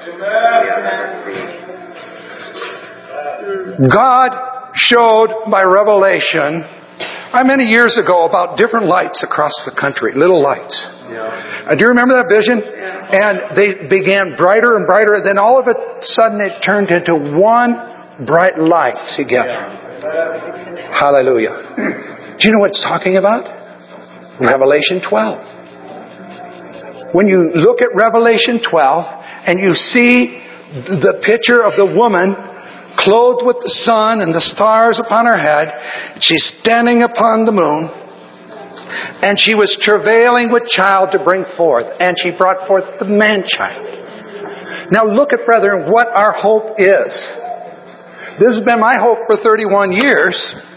God showed by revelation, I many years ago, about different lights across the country, little lights. Yeah. Uh, do you remember that vision? Yeah. And they began brighter and brighter, and then all of a sudden it turned into one bright light together. Yeah. Hallelujah. Do you know what it's talking about? Revelation twelve. When you look at Revelation twelve and you see the picture of the woman clothed with the sun and the stars upon her head, she's standing upon the moon, and she was travailing with child to bring forth, and she brought forth the man-child. Now look at, brethren, what our hope is. This has been my hope for thirty-one years.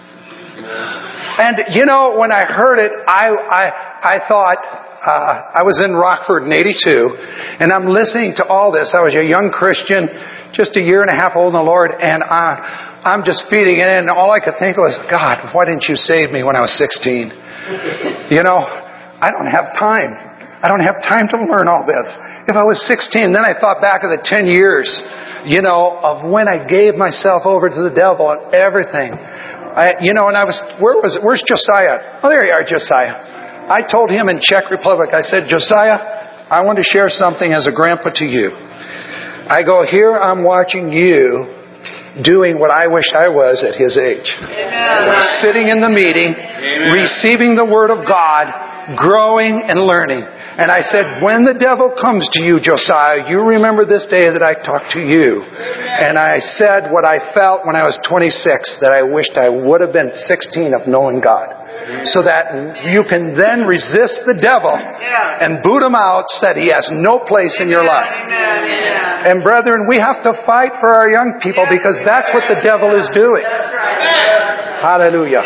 And you know, when I heard it, I I, I thought, uh, I was in Rockford in eighty-two, and I'm listening to all this. I was a young Christian, just a year and a half old in the Lord, and I, I'm just feeding it in, and all I could think was, God, why didn't you save me when I was sixteen? You know, I don't have time. I don't have time to learn all this. If I was sixteen, then I thought back of the ten years, you know, of when I gave myself over to the devil and everything. I, you know, and I was, where was it? Where's Josiah? Oh, there you are, Josiah. I told him in Czech Republic, I said, Josiah, I want to share something as a grandpa to you. I go, here I'm watching you doing what I wish I was at his age. Amen. Sitting in the meeting, Amen. Receiving the Word of God, growing and learning. And I said, when the devil comes to you, Josiah, you remember this day that I talked to you. And I said what I felt when I was twenty-six, that I wished I would have been sixteen of knowing God. So that you can then resist the devil and boot him out so that he has no place in your life. And brethren, we have to fight for our young people because that's what the devil is doing. Hallelujah.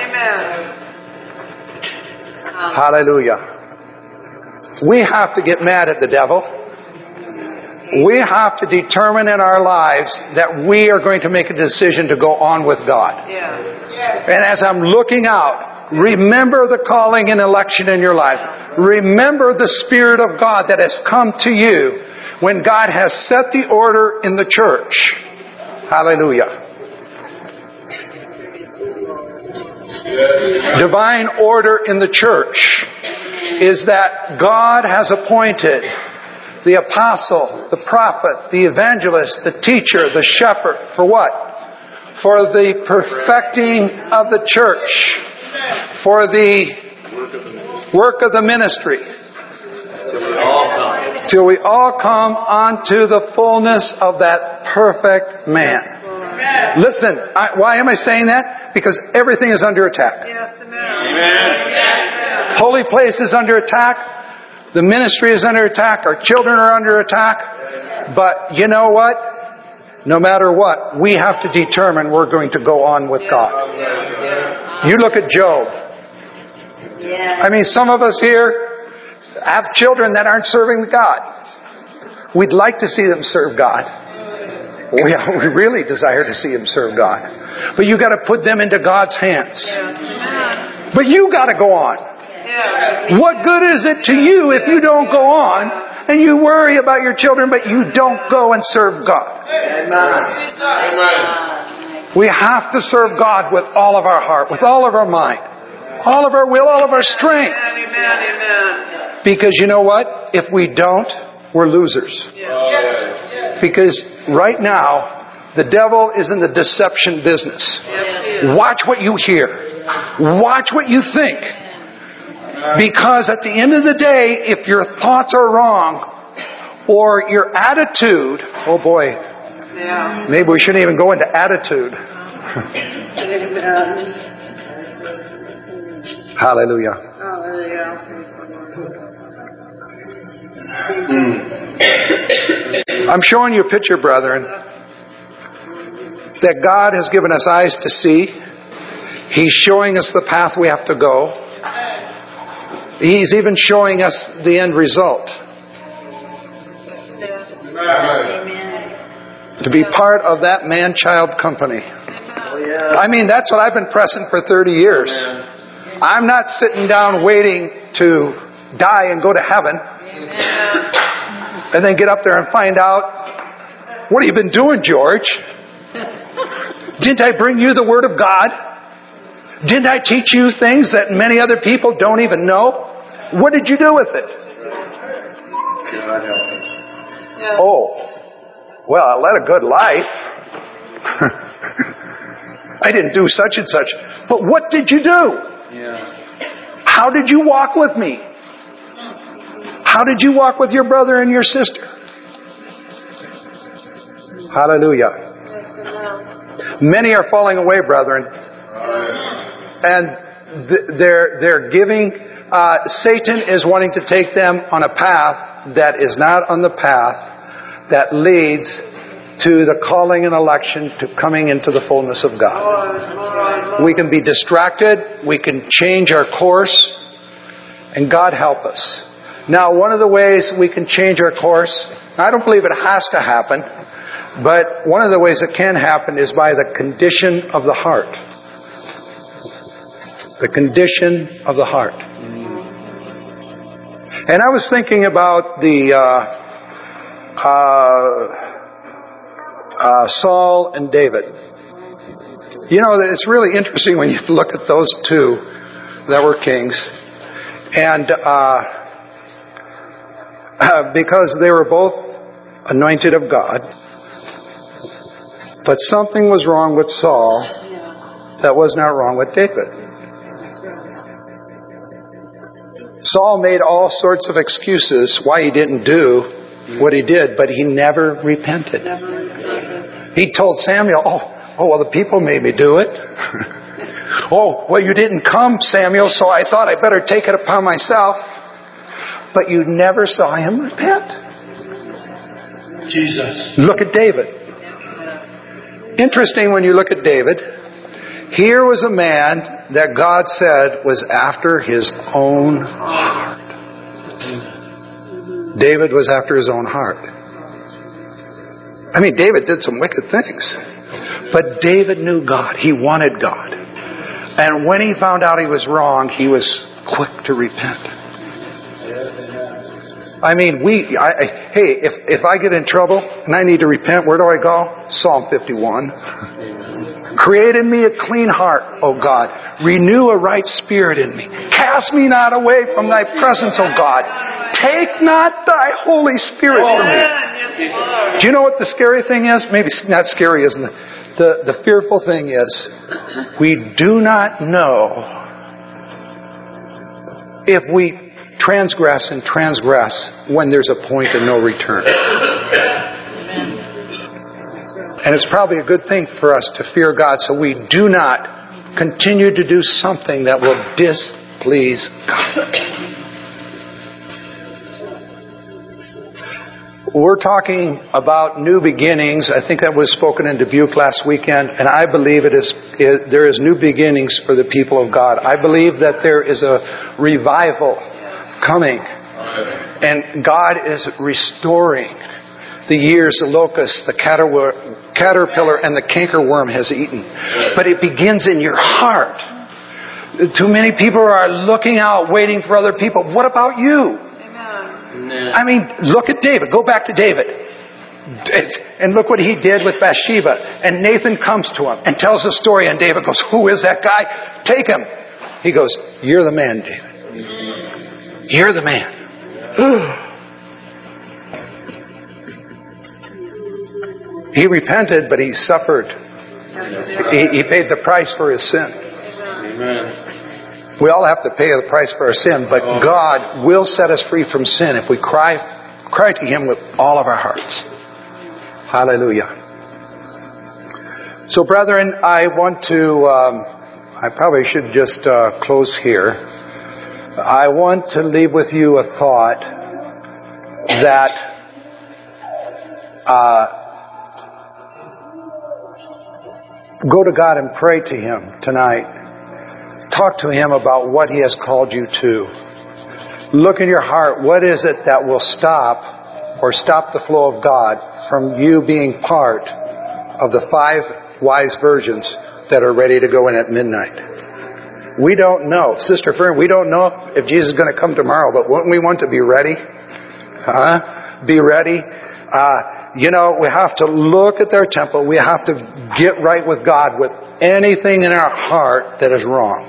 Hallelujah. We have to get mad at the devil. We have to determine in our lives that we are going to make a decision to go on with God. And as I'm looking out, remember the calling and election in your life. Remember the Spirit of God that has come to you when God has set the order in the church. Hallelujah. Divine order in the church is that God has appointed the apostle, the prophet, the evangelist, the teacher, the shepherd. For what? For the perfecting of the church. For the work of the ministry. Till we all come unto the fullness of that perfect man. Listen, I, why am I saying that? Because everything is under attack. Amen. Holy place is under attack. The ministry is under attack. Our children are under attack. But you know what? No matter what, we have to determine we're going to go on with God. You look at Job. I mean, some of us here have children that aren't serving God. We'd like to see them serve God. We, we really desire to see them serve God. But you got to put them into God's hands. But you got to go on. What good is it to you if you don't go on and you worry about your children, but you don't go and serve God? We have to serve God with all of our heart, with all of our mind, all of our will, all of our strength. Because you know what? If we don't, we're losers. Because right now, the devil is in the deception business. Watch what you hear. Watch what you think. Because at the end of the day, if your thoughts are wrong, or your attitude, oh boy, maybe we shouldn't even go into attitude. Hallelujah. I'm showing you a picture, brethren, that God has given us eyes to see. He's showing us the path we have to go. He's even showing us the end result. Amen. To be part of that man-child company. I mean, that's what I've been pressing for thirty years. I'm not sitting down waiting to die and go to heaven. And then get up there and find out, what have you been doing, George? Didn't I bring you the Word of God? Didn't I teach you things that many other people don't even know? What did you do with it? Oh, well, I led a good life. I didn't do such and such. But what did you do? How did you walk with me? How did you walk with your brother and your sister? Hallelujah. Many are falling away, brethren. And they're, they're giving, uh, Satan is wanting to take them on a path that is not on the path that leads to the calling and election to coming into the fullness of God. We can be distracted. We can change our course. And God help us. Now, one of the ways we can change our course, I don't believe it has to happen, but one of the ways it can happen is by the condition of the heart. The condition of the heart. And I was thinking about the uh, uh, uh, Saul and David. You know, it's really interesting when you look at those two that were kings. And uh, uh, because they were both anointed of God. But something was wrong with Saul that was not wrong with David. Saul made all sorts of excuses why he didn't do what he did, but he never repented. He told Samuel, oh, oh well, the people made me do it. Oh, well, you didn't come, Samuel, so I thought I better take it upon myself. But you never saw him repent. Jesus. Look at David. Interesting when you look at David. Here was a man that God said was after his own heart. David was after his own heart. I mean, David did some wicked things. But David knew God. He wanted God. And when he found out he was wrong, he was quick to repent. I mean, we, I, I, hey, if, if I get in trouble and I need to repent, where do I go? Psalm fifty-one. Create in me a clean heart, O God. Renew a right spirit in me. Cast me not away from thy presence, O God. Take not thy Holy Spirit from me. Do you know what the scary thing is? Maybe not scary, isn't it? The, the fearful thing is, we do not know if we transgress and transgress when there's a point of no return. And it's probably a good thing for us to fear God so we do not continue to do something that will displease God. We're talking about new beginnings. I think that was spoken in Dubuque last weekend, and I believe it is it, there is new beginnings for the people of God. I believe that there is a revival coming, and God is restoring the years the locust, the caterpillar, and the cankerworm has eaten. But it begins in your heart. Too many people are looking out, waiting for other people. What about you? I mean, look at David. Go back to David. And look what he did with Bathsheba. And Nathan comes to him and tells the story. And David goes, who is that guy? Take him. He goes, you're the man, David. You're the man. He repented, but he suffered. He, he paid the price for his sin. Amen. We all have to pay the price for our sin, but God will set us free from sin if we cry, cry to Him with all of our hearts. Hallelujah. So, brethren, I want to, um, I probably should just uh, close here. I want to leave with you a thought that uh, go to God and pray to Him tonight. Talk to Him about what He has called you to. Look in your heart. What is it that will stop or stop the flow of God from you being part of the five wise virgins that are ready to go in at midnight. We don't know. Sister Fern, we don't know if Jesus is going to come tomorrow, but wouldn't we want to be ready? Huh? Be ready? Uh, you know, we have to look at our temple. We have to get right with God with anything in our heart that is wrong.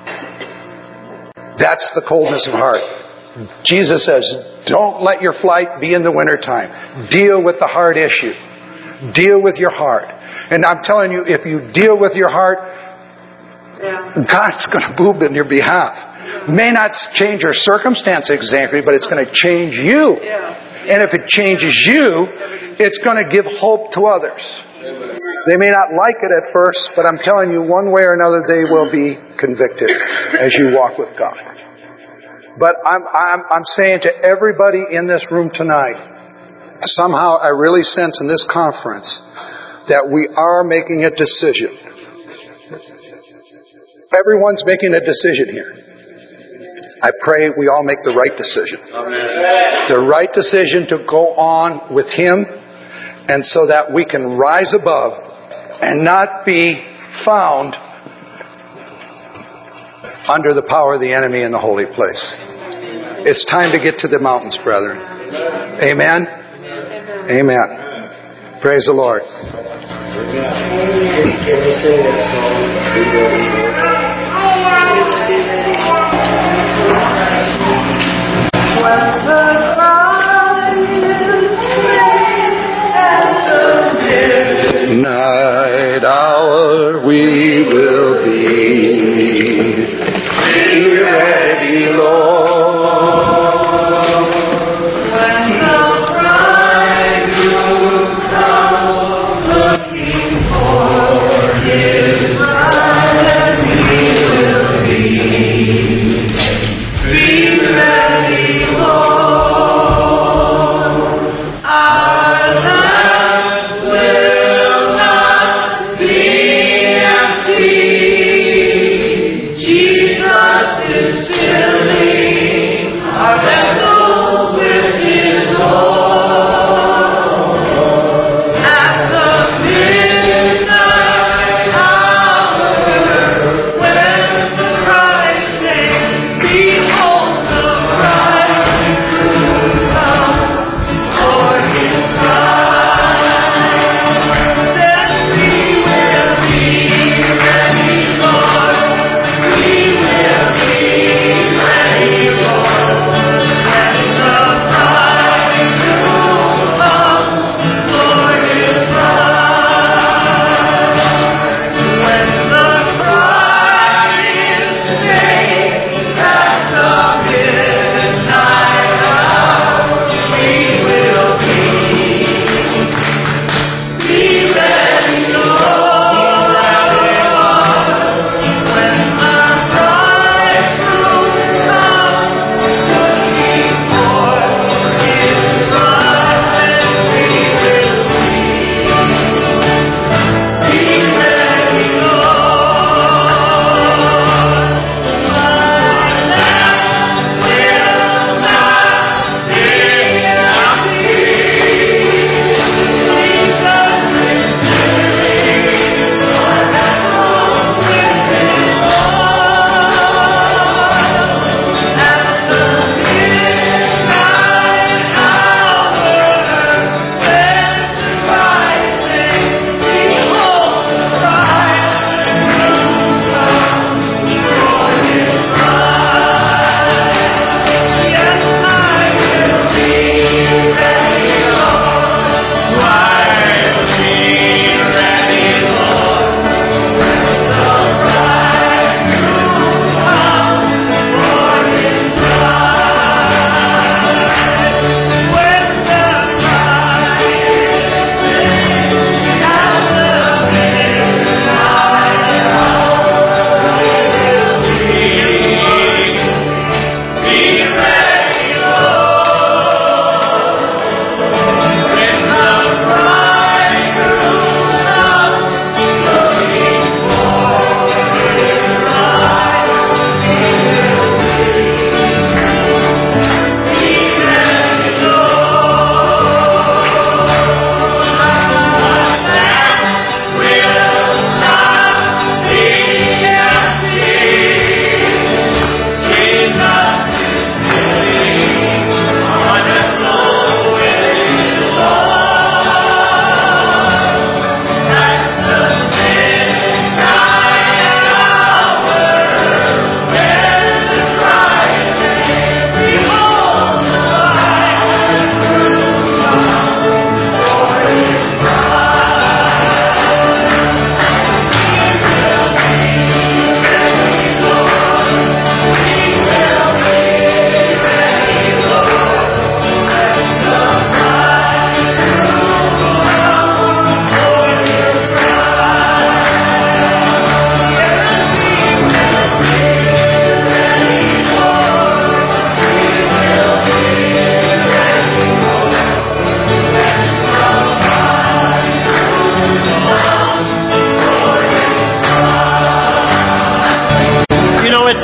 That's the coldness of heart. Jesus says, don't let your flight be in the wintertime. Deal with the heart issue. Deal with your heart. And I'm telling you, if you deal with your heart, yeah. God's going to move in your behalf. May not change your circumstance exactly, but it's going to change you. Yeah. And if it changes you, it's going to give hope to others. They may not like it at first, but I'm telling you, one way or another, they will be convicted as you walk with God. But I'm, I'm, I'm saying to everybody in this room tonight, somehow I really sense in this conference that we are making a decision. Everyone's making a decision here. I pray we all make the right decision. Amen. The right decision to go on with Him, and so that we can rise above and not be found under the power of the enemy in the holy place. It's time to get to the mountains, brethren. Amen? Amen. Praise the Lord. Night hour we will be. Be ready, Lord. When the bridegroom comes, looking for His bride, we will be. Be ready, Lord.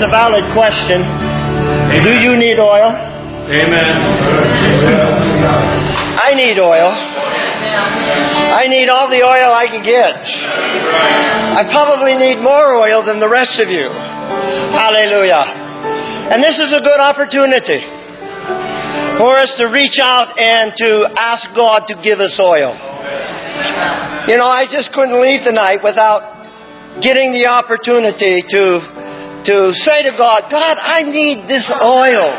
a valid question. Amen. Do you need oil? Amen. I need oil. I need all the oil I can get. I probably need more oil than the rest of you. Hallelujah. And this is a good opportunity for us to reach out and to ask God to give us oil. You know, I just couldn't leave tonight without getting the opportunity to, to say to God, God, I need this oil.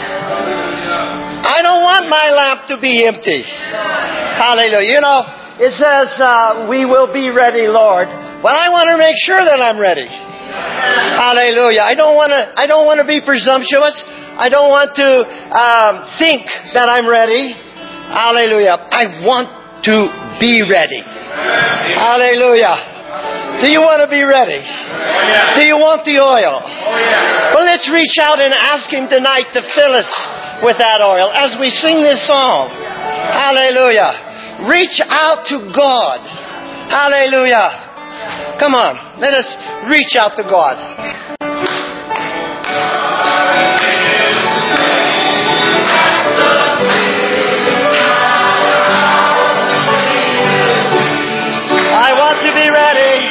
I don't want my lamp to be empty. Hallelujah. You know, it says, uh, we will be ready, Lord. Well, I want to make sure that I'm ready. Hallelujah. I don't want to, I don't want to be presumptuous. I don't want to um, think that I'm ready. Hallelujah. I want to be ready. Hallelujah. Do you want to be ready? Do you want the oil? Well, let's reach out and ask Him tonight to fill us with that oil as we sing this song. Hallelujah. Reach out to God. Hallelujah. Come on, let us reach out to God. I want to be ready.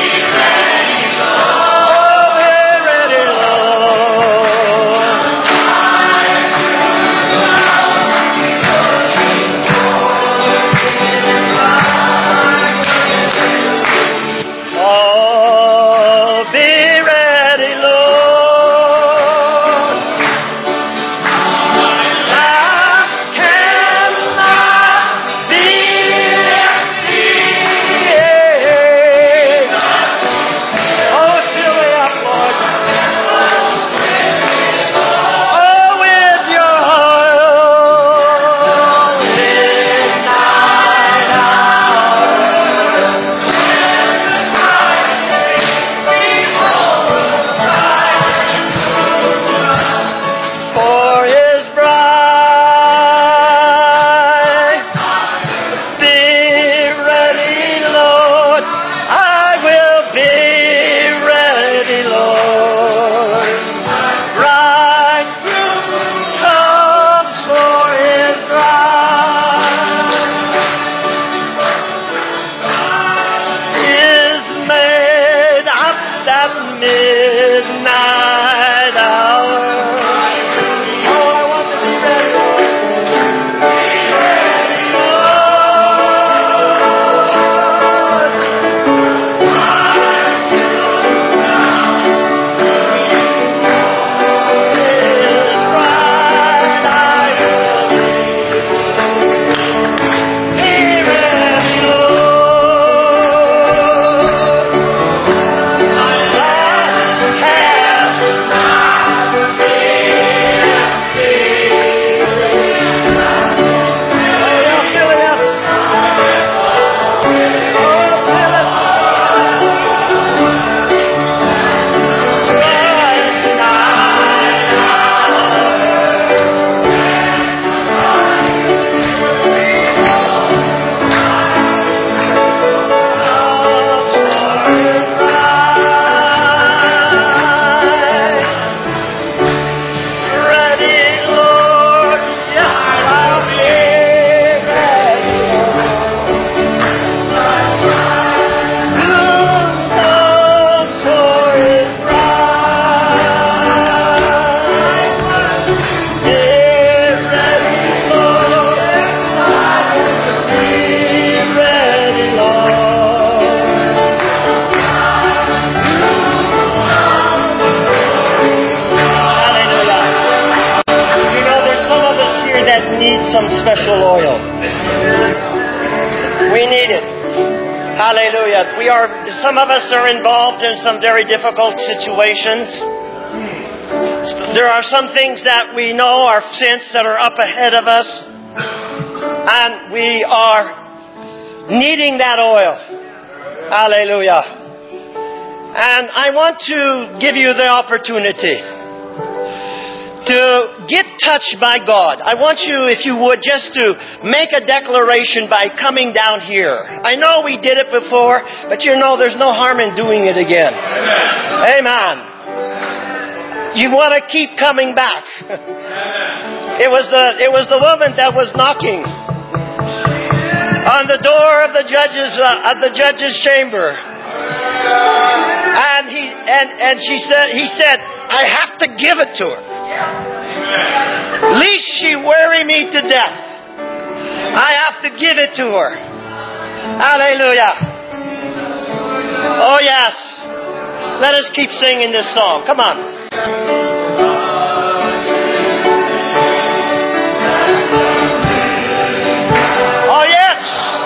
Oh, be ready, Lord. Oh, be ready, Lord. I cannot be empty. Oh, fill me up, Lord. Oh, with your oil, midnight hour. For His bride, be ready, Lord. I will be ready, Lord. Bridegroom comes for His bride. Is made up that midnight hour. Oh, I want to be ready, Lord. Be ready, Lord. His bride I will be. Be ready, Lord. My life has not been empty. Oh, yeah, fill it up. Oh, fill it right ready, Lord. Yes, I'll be ready. Groom comes for His bride. Be ready, Lord. Be ready, Lord. Hallelujah. You know, there's some of us here that need some special oil. We need it. Hallelujah. We are, some of us are involved in some very difficult situations. There are some things that we know are sins that are up ahead of us. And we are needing that oil. Hallelujah. And I want to give you the opportunity to get touched by God. I want you, if you would, just to make a declaration by coming down here. I know we did it before, but you know there's no harm in doing it again. Amen. Amen. you want to keep coming back. It was the it was the woman that was knocking on the door of the judge's uh, of the judge's chamber, and he and and she said he said, I have to give it to her. Least she worry me to death. I have to give it to her. Hallelujah. Oh yes. Let us keep singing this song. Come on. Oh yes.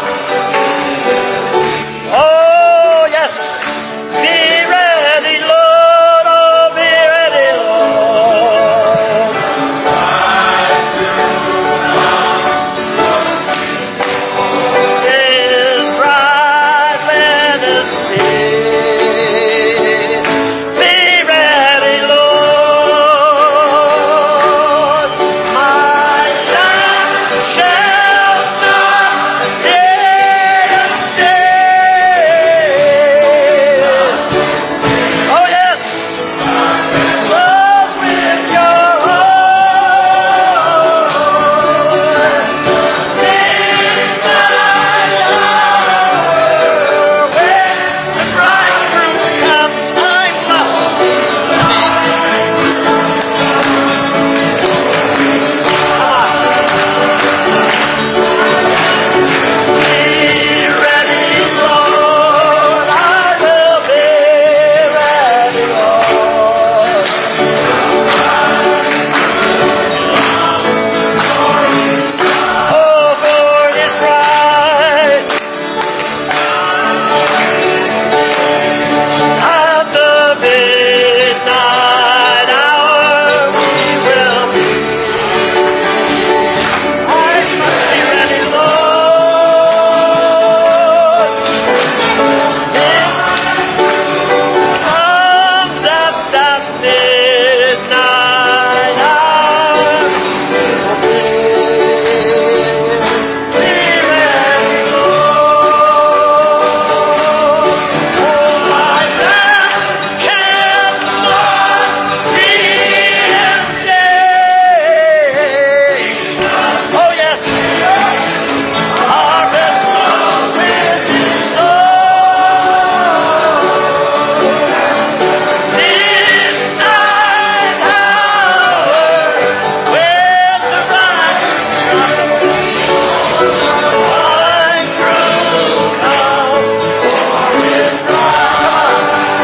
Oh yes. Be ready, Lord. Oh, be ready, Lord. His bride, let us be. Be ready, Lord. My lamp shall not dim. Oh yes. Love with your heart. Midnight hour, when the bridegroom comes, I must be ready, Lord. I will be ready, Lord. Oh, for His bride, at the midnight hour, we will be. I must be ready, Lord. It comes at that midnight hour. Be ready, Lord. Oh, my lamp cannot be empty. Oh, yes. Our rest with His Lord. Midnight hour, when the bridegroom comes for His bride.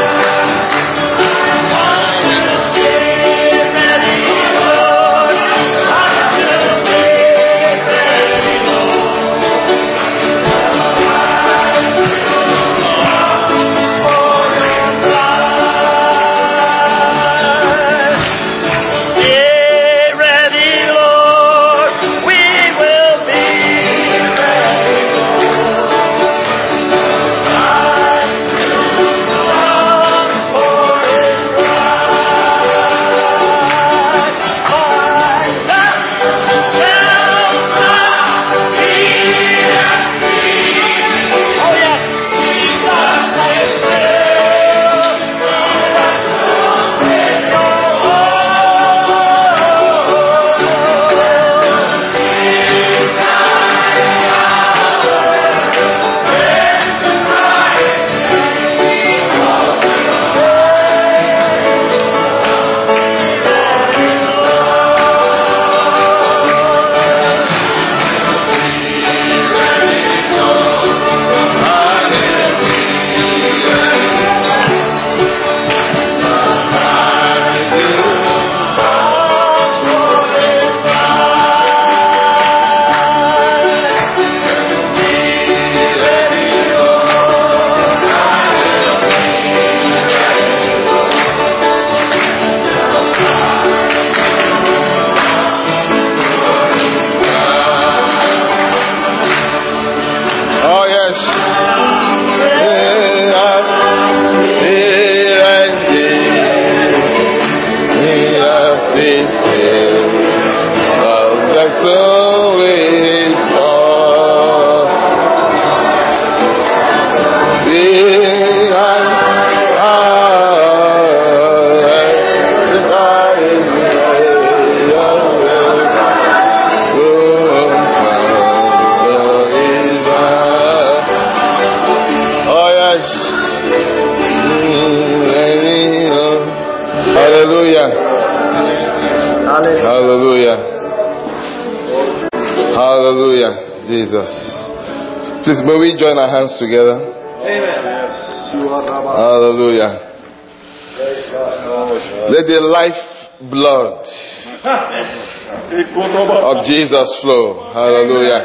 Get ready, Lord. I will be ready, Get ready, Lord. We will be ready. I long for His bride. My lamp shall not be empty. Oh yes, Jesus is filled with your Oh yes. Be Hallelujah. Hallelujah. Jesus. Please, may we join our hands together? Amen. Hallelujah. Let the life blood of Jesus flow. Hallelujah.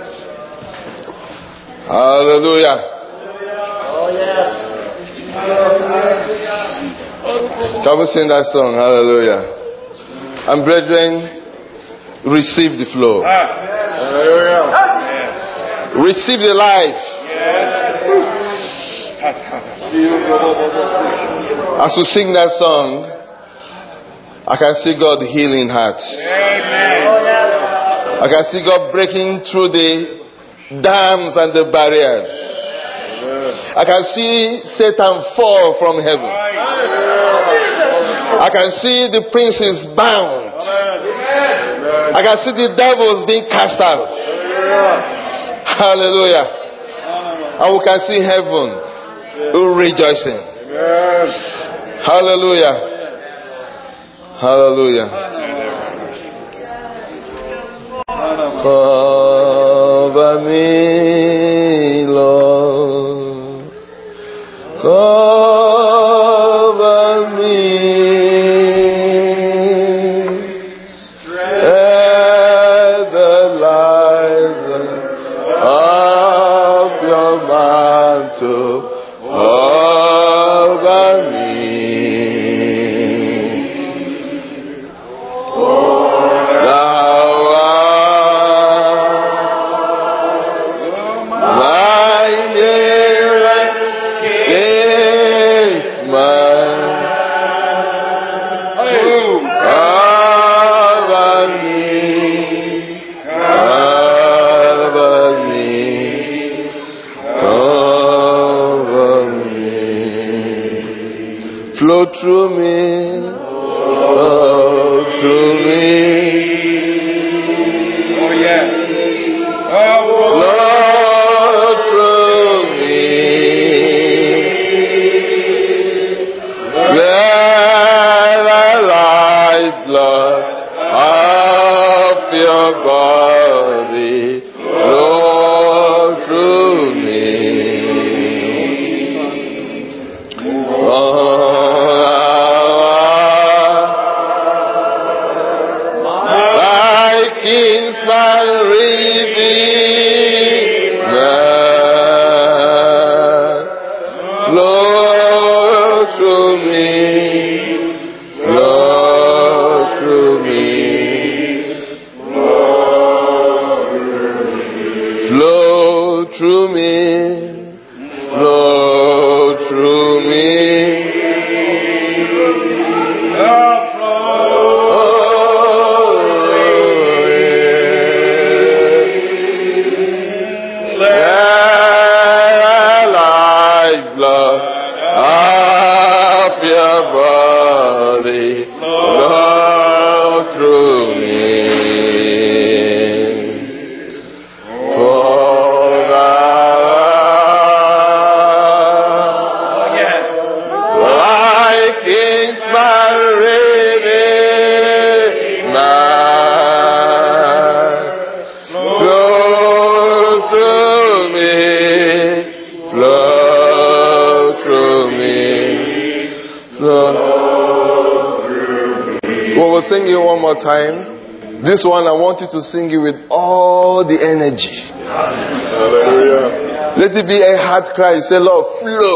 Hallelujah. Can we sing that song? Hallelujah. And brethren, receive the flow. Receive the life. As we sing that song, I can see God healing hearts. I can see God breaking through the dams and the barriers. I can see Satan fall from heaven. I can see the princes bound. I can see the devils being cast out. Hallelujah. And we can see heaven rejoicing. Hallelujah. Hallelujah. Cover me, Lord. Cover me. Let the light of your mantle over me. Flow through me, flow through me. Oh yeah. Oh, flow through me. Let the lifeblood of your body flow through me. Oh. Through me, flow through me. Oh, yeah. Let lifeblood of your body flow through me. We'll sing it one more time. This one, I want you to sing it with all the energy. Hallelujah. Let it be a heart cry. Say, Lord, flow.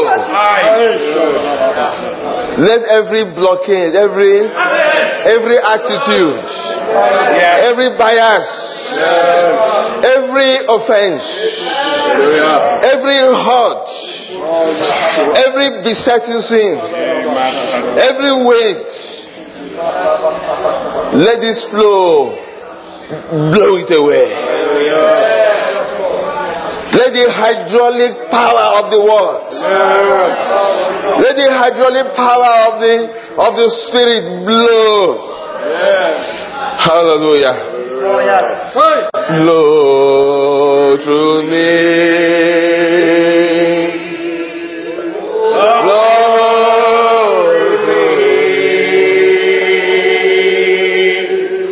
Let every blockade, every every attitude, every bias, every offense, every hurt, every besetting sin, every weight, let this flow blow it away. Let the hydraulic power of the word, let the hydraulic power of the of the Spirit blow. Hallelujah. Flow through me. Flow through me.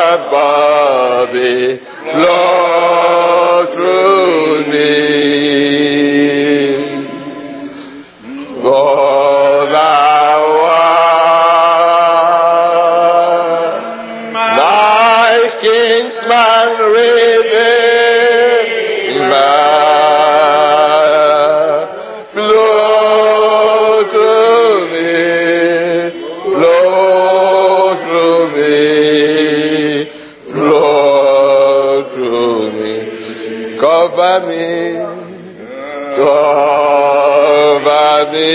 body flow through me. For thou art my kinsman redeemer. Flow through me, flow through me, flow through me. Cover me, cover me,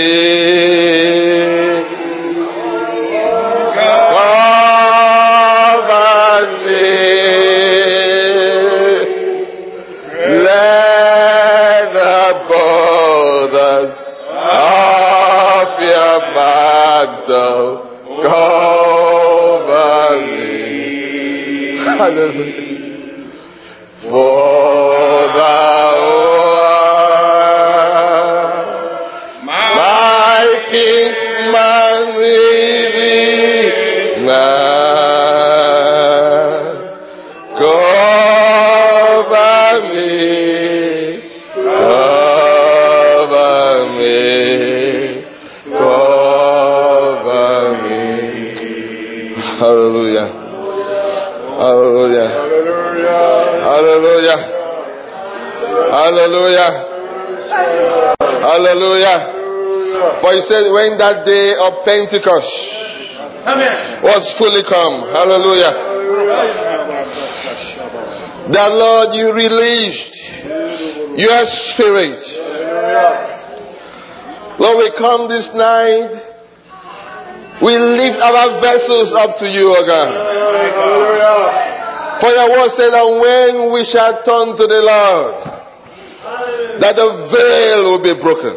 cover me. Let the borders of your mantle cover me. Hallelujah. For thou art my kinsman redeemer. Cover me, cover me, cover me. Hallelujah. Hallelujah. Hallelujah. Hallelujah. Hallelujah. For he said, when that day of Pentecost was fully come, hallelujah, that Lord, you released your spirit. Lord, we come this night, we lift our vessels up to you, O God. For your word said that when we shall turn to the Lord, that the veil will be broken.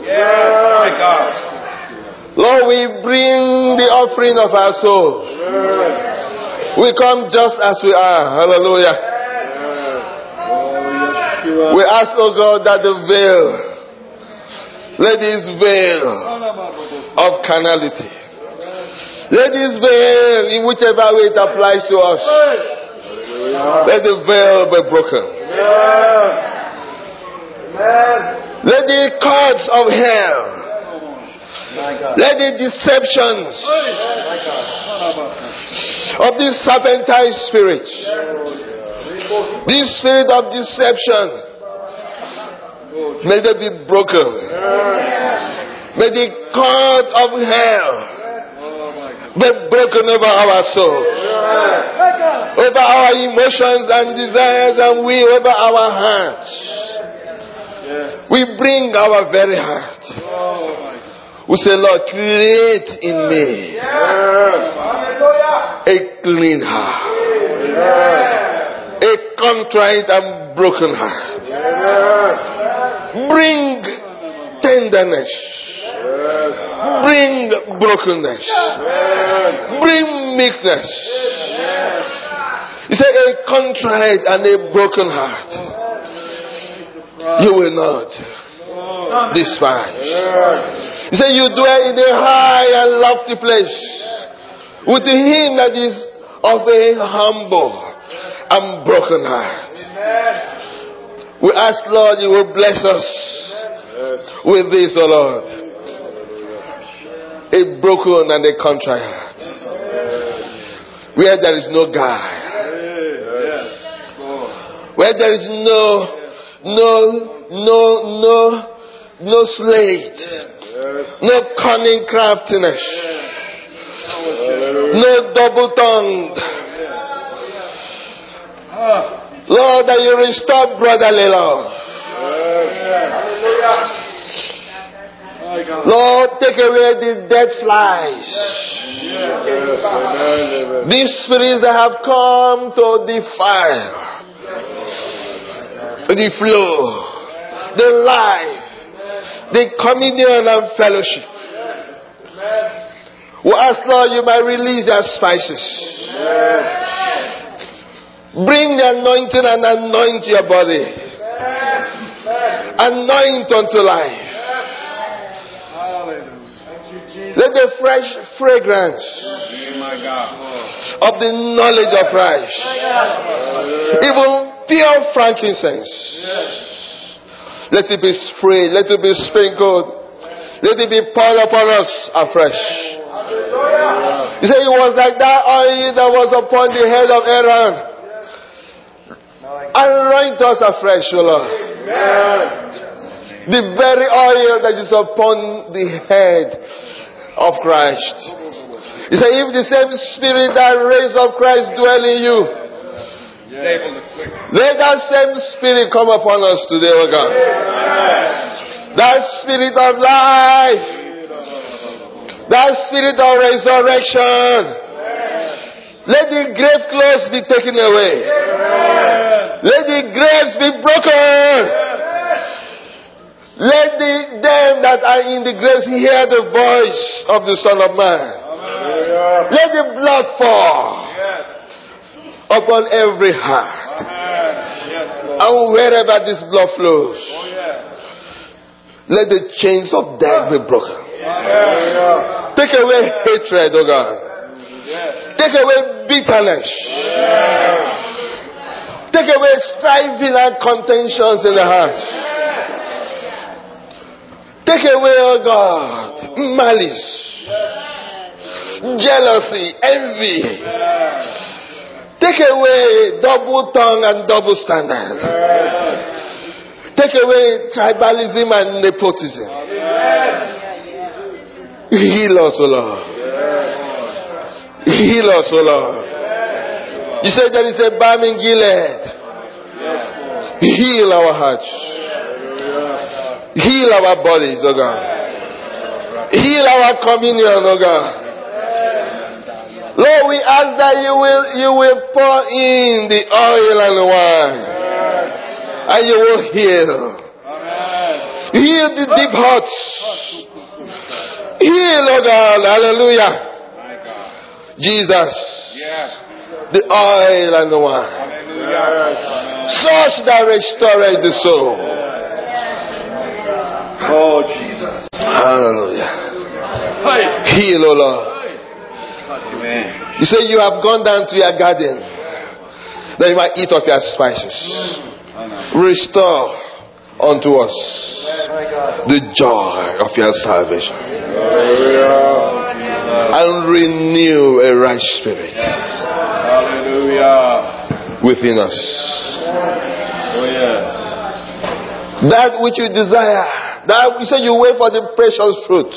Lord, we bring the offering of our souls. We come just as we are. Hallelujah. We ask, oh God, that the veil, let this veil of carnality, let this veil, in whichever way it applies to us, let the veil be broken. Let the cords of hell, let the deceptions of this serpentine spirit, this spirit of deception, may they be broken. May the cord of hell be broken over our souls, over our emotions and desires, and we over our hearts. We bring our very heart. We say, Lord, create in me a clean heart, a contrite and broken heart. Bring tenderness, bring brokenness, bring meekness. You say, a contrite and a broken heart you will not despise. You say, you dwell in a high and lofty place with him that is of a humble and broken heart. We ask, Lord, you will bless us with this, O Lord. A broken and a contrite heart, where there is no guile, where there is no No, no, no, no slate, no cunning craftiness, no double tongued. Lord, that you restore brotherly love. Lord, take away the dead flies, these spirits that have come to defile the flow, the life, the communion and fellowship. We ask, Lord, you might release your spices. Bring the anointing and anoint your body. Anoint unto life. Let the fresh fragrance of the knowledge of Christ. Even pure frankincense. Let it be sprayed. Let it be sprinkled. Let it be poured upon us afresh. He said it was like that oil that was upon the head of Aaron. Anoint us afresh, O Lord. The very oil that is upon the head of Christ. He said, if the same spirit that raised up Christ dwell in you, let that same spirit come upon us today, O God. That spirit of life, that spirit of resurrection, let the grave clothes be taken away. Let the graves be broken. Let the, them that are in the graves hear the voice of the Son of Man. Amen. Let the blood fall yes. upon every heart. Yes, and wherever this blood flows, oh, yes. let the chains of death be broken. Yes. Take away hatred, O God. Yes. Take away bitterness. Yes. Take away striving and contentions in the heart. Take away, oh God, malice, jealousy, envy. Take away double tongue and double standard. Take away tribalism and nepotism. Heal us, O Lord. Heal us, O Lord. You said there is a balm in Gilead. Heal our hearts. Heal our bodies, oh God. Heal our communion, oh God. Lord, we ask that you will you will pour in the oil and the wine, and you will heal. Heal the deep hearts. Heal, oh God. Hallelujah. Jesus, the oil and the wine, such that restores the soul. Oh, Jesus. Hallelujah. Heal, O Lord. Amen. You say you have gone down to your garden that you might eat of your spices. Restore unto us the joy of your salvation. And renew a right spirit within us. Oh, yes. That which you desire. That we say you wait for the precious fruit.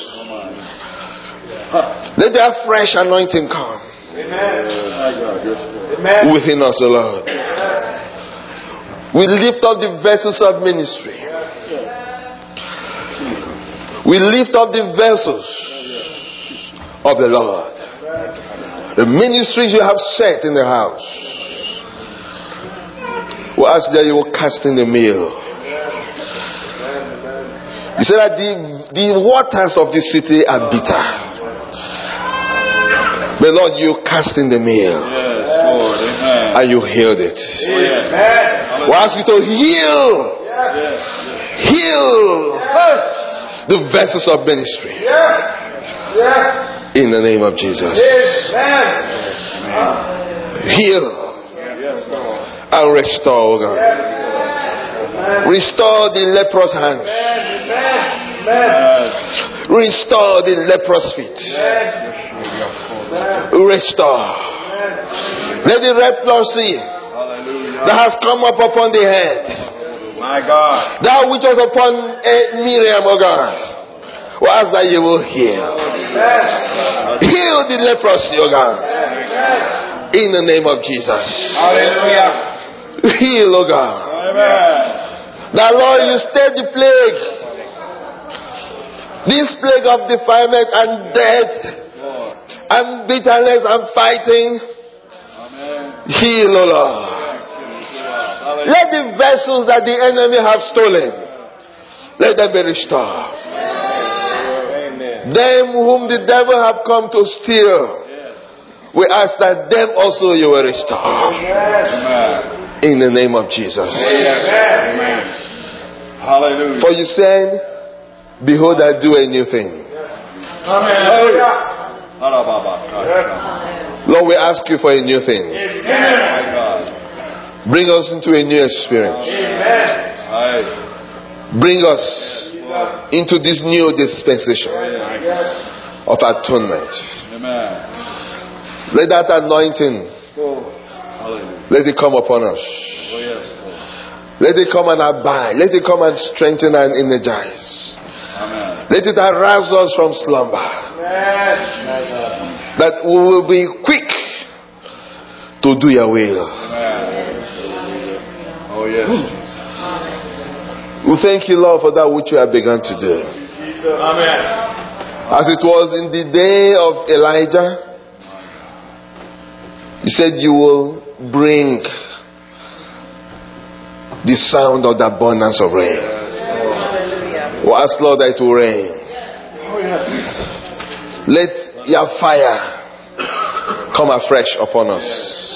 Let that fresh anointing come. Amen. Within us, O Lord. We lift up the vessels of ministry. We lift up the vessels of the Lord. The ministries you have set in the house. We ask that you will cast in the meal. You said that the, the waters of the city are bitter. But Lord, you cast in the meal. Yes, Lord. Amen. And you healed it. Yes. We ask you to heal. Yes. Heal the vessels of ministry. Yes. In the name of Jesus. Yes. Heal. Yes, and restore, God. Restore the leprous hands. Restore the leprous feet. Restore. Let the leprosy that has come up upon the head, my God, that which was upon Miriam, oh God, we ask that you will heal. Heal the leprosy, oh God, in the name of Jesus. Hallelujah. Heal, oh God. That Lord, you stay the plague. This plague of defilement and death and bitterness and fighting. Heal, O Lord. Let the vessels that the enemy have stolen, let them be restored. Them whom the devil have come to steal, we ask that them also you will restore. In the name of Jesus. Amen. Hallelujah. For you said, behold, I do a new thing. Amen. Lord, we ask you for a new thing. Bring us into a new experience. Bring us into this new dispensation of atonement. Let that anointing, let it come upon us. Let it come and abide. Let it come and strengthen and energize. Let it arouse us from slumber. That we will be quick to do your will. Oh, yes. We thank you, Lord, for that which you have begun to do. Amen. As it was in the day of Elijah, you said you will bring the sound of the abundance of rain. We ask, Lord, that it will rain. Let your fire come afresh upon us.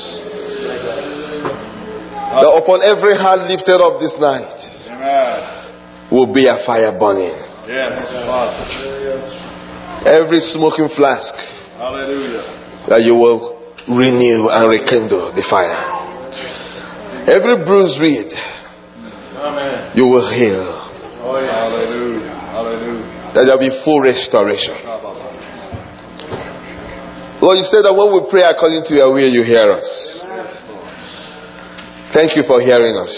That upon every heart lifted up this night will be a fire burning. Every smoking flask, that you will renew and rekindle the fire. Every bruised reed, you will heal. That there will be full restoration. Lord, you said that when we pray according to your will, you hear us. Thank you for hearing us.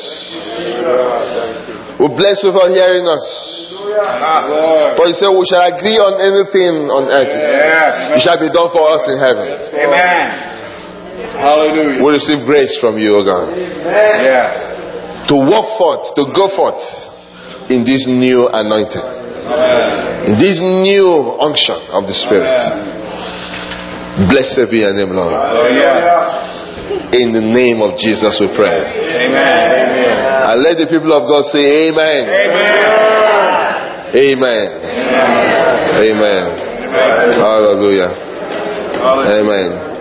We bless you for hearing us. For you said we shall agree on anything on earth. It shall be done for us in heaven. Amen. Hallelujah. We receive grace from you, O God. Yeah. To walk forth, to go forth in this new anointing. Amen. In this new unction of the Spirit. Amen. Blessed be your name, Lord. Hallelujah. In the name of Jesus we pray. Amen. And let the people of God say amen. Amen. Amen. Amen. Amen. Hallelujah. Amen.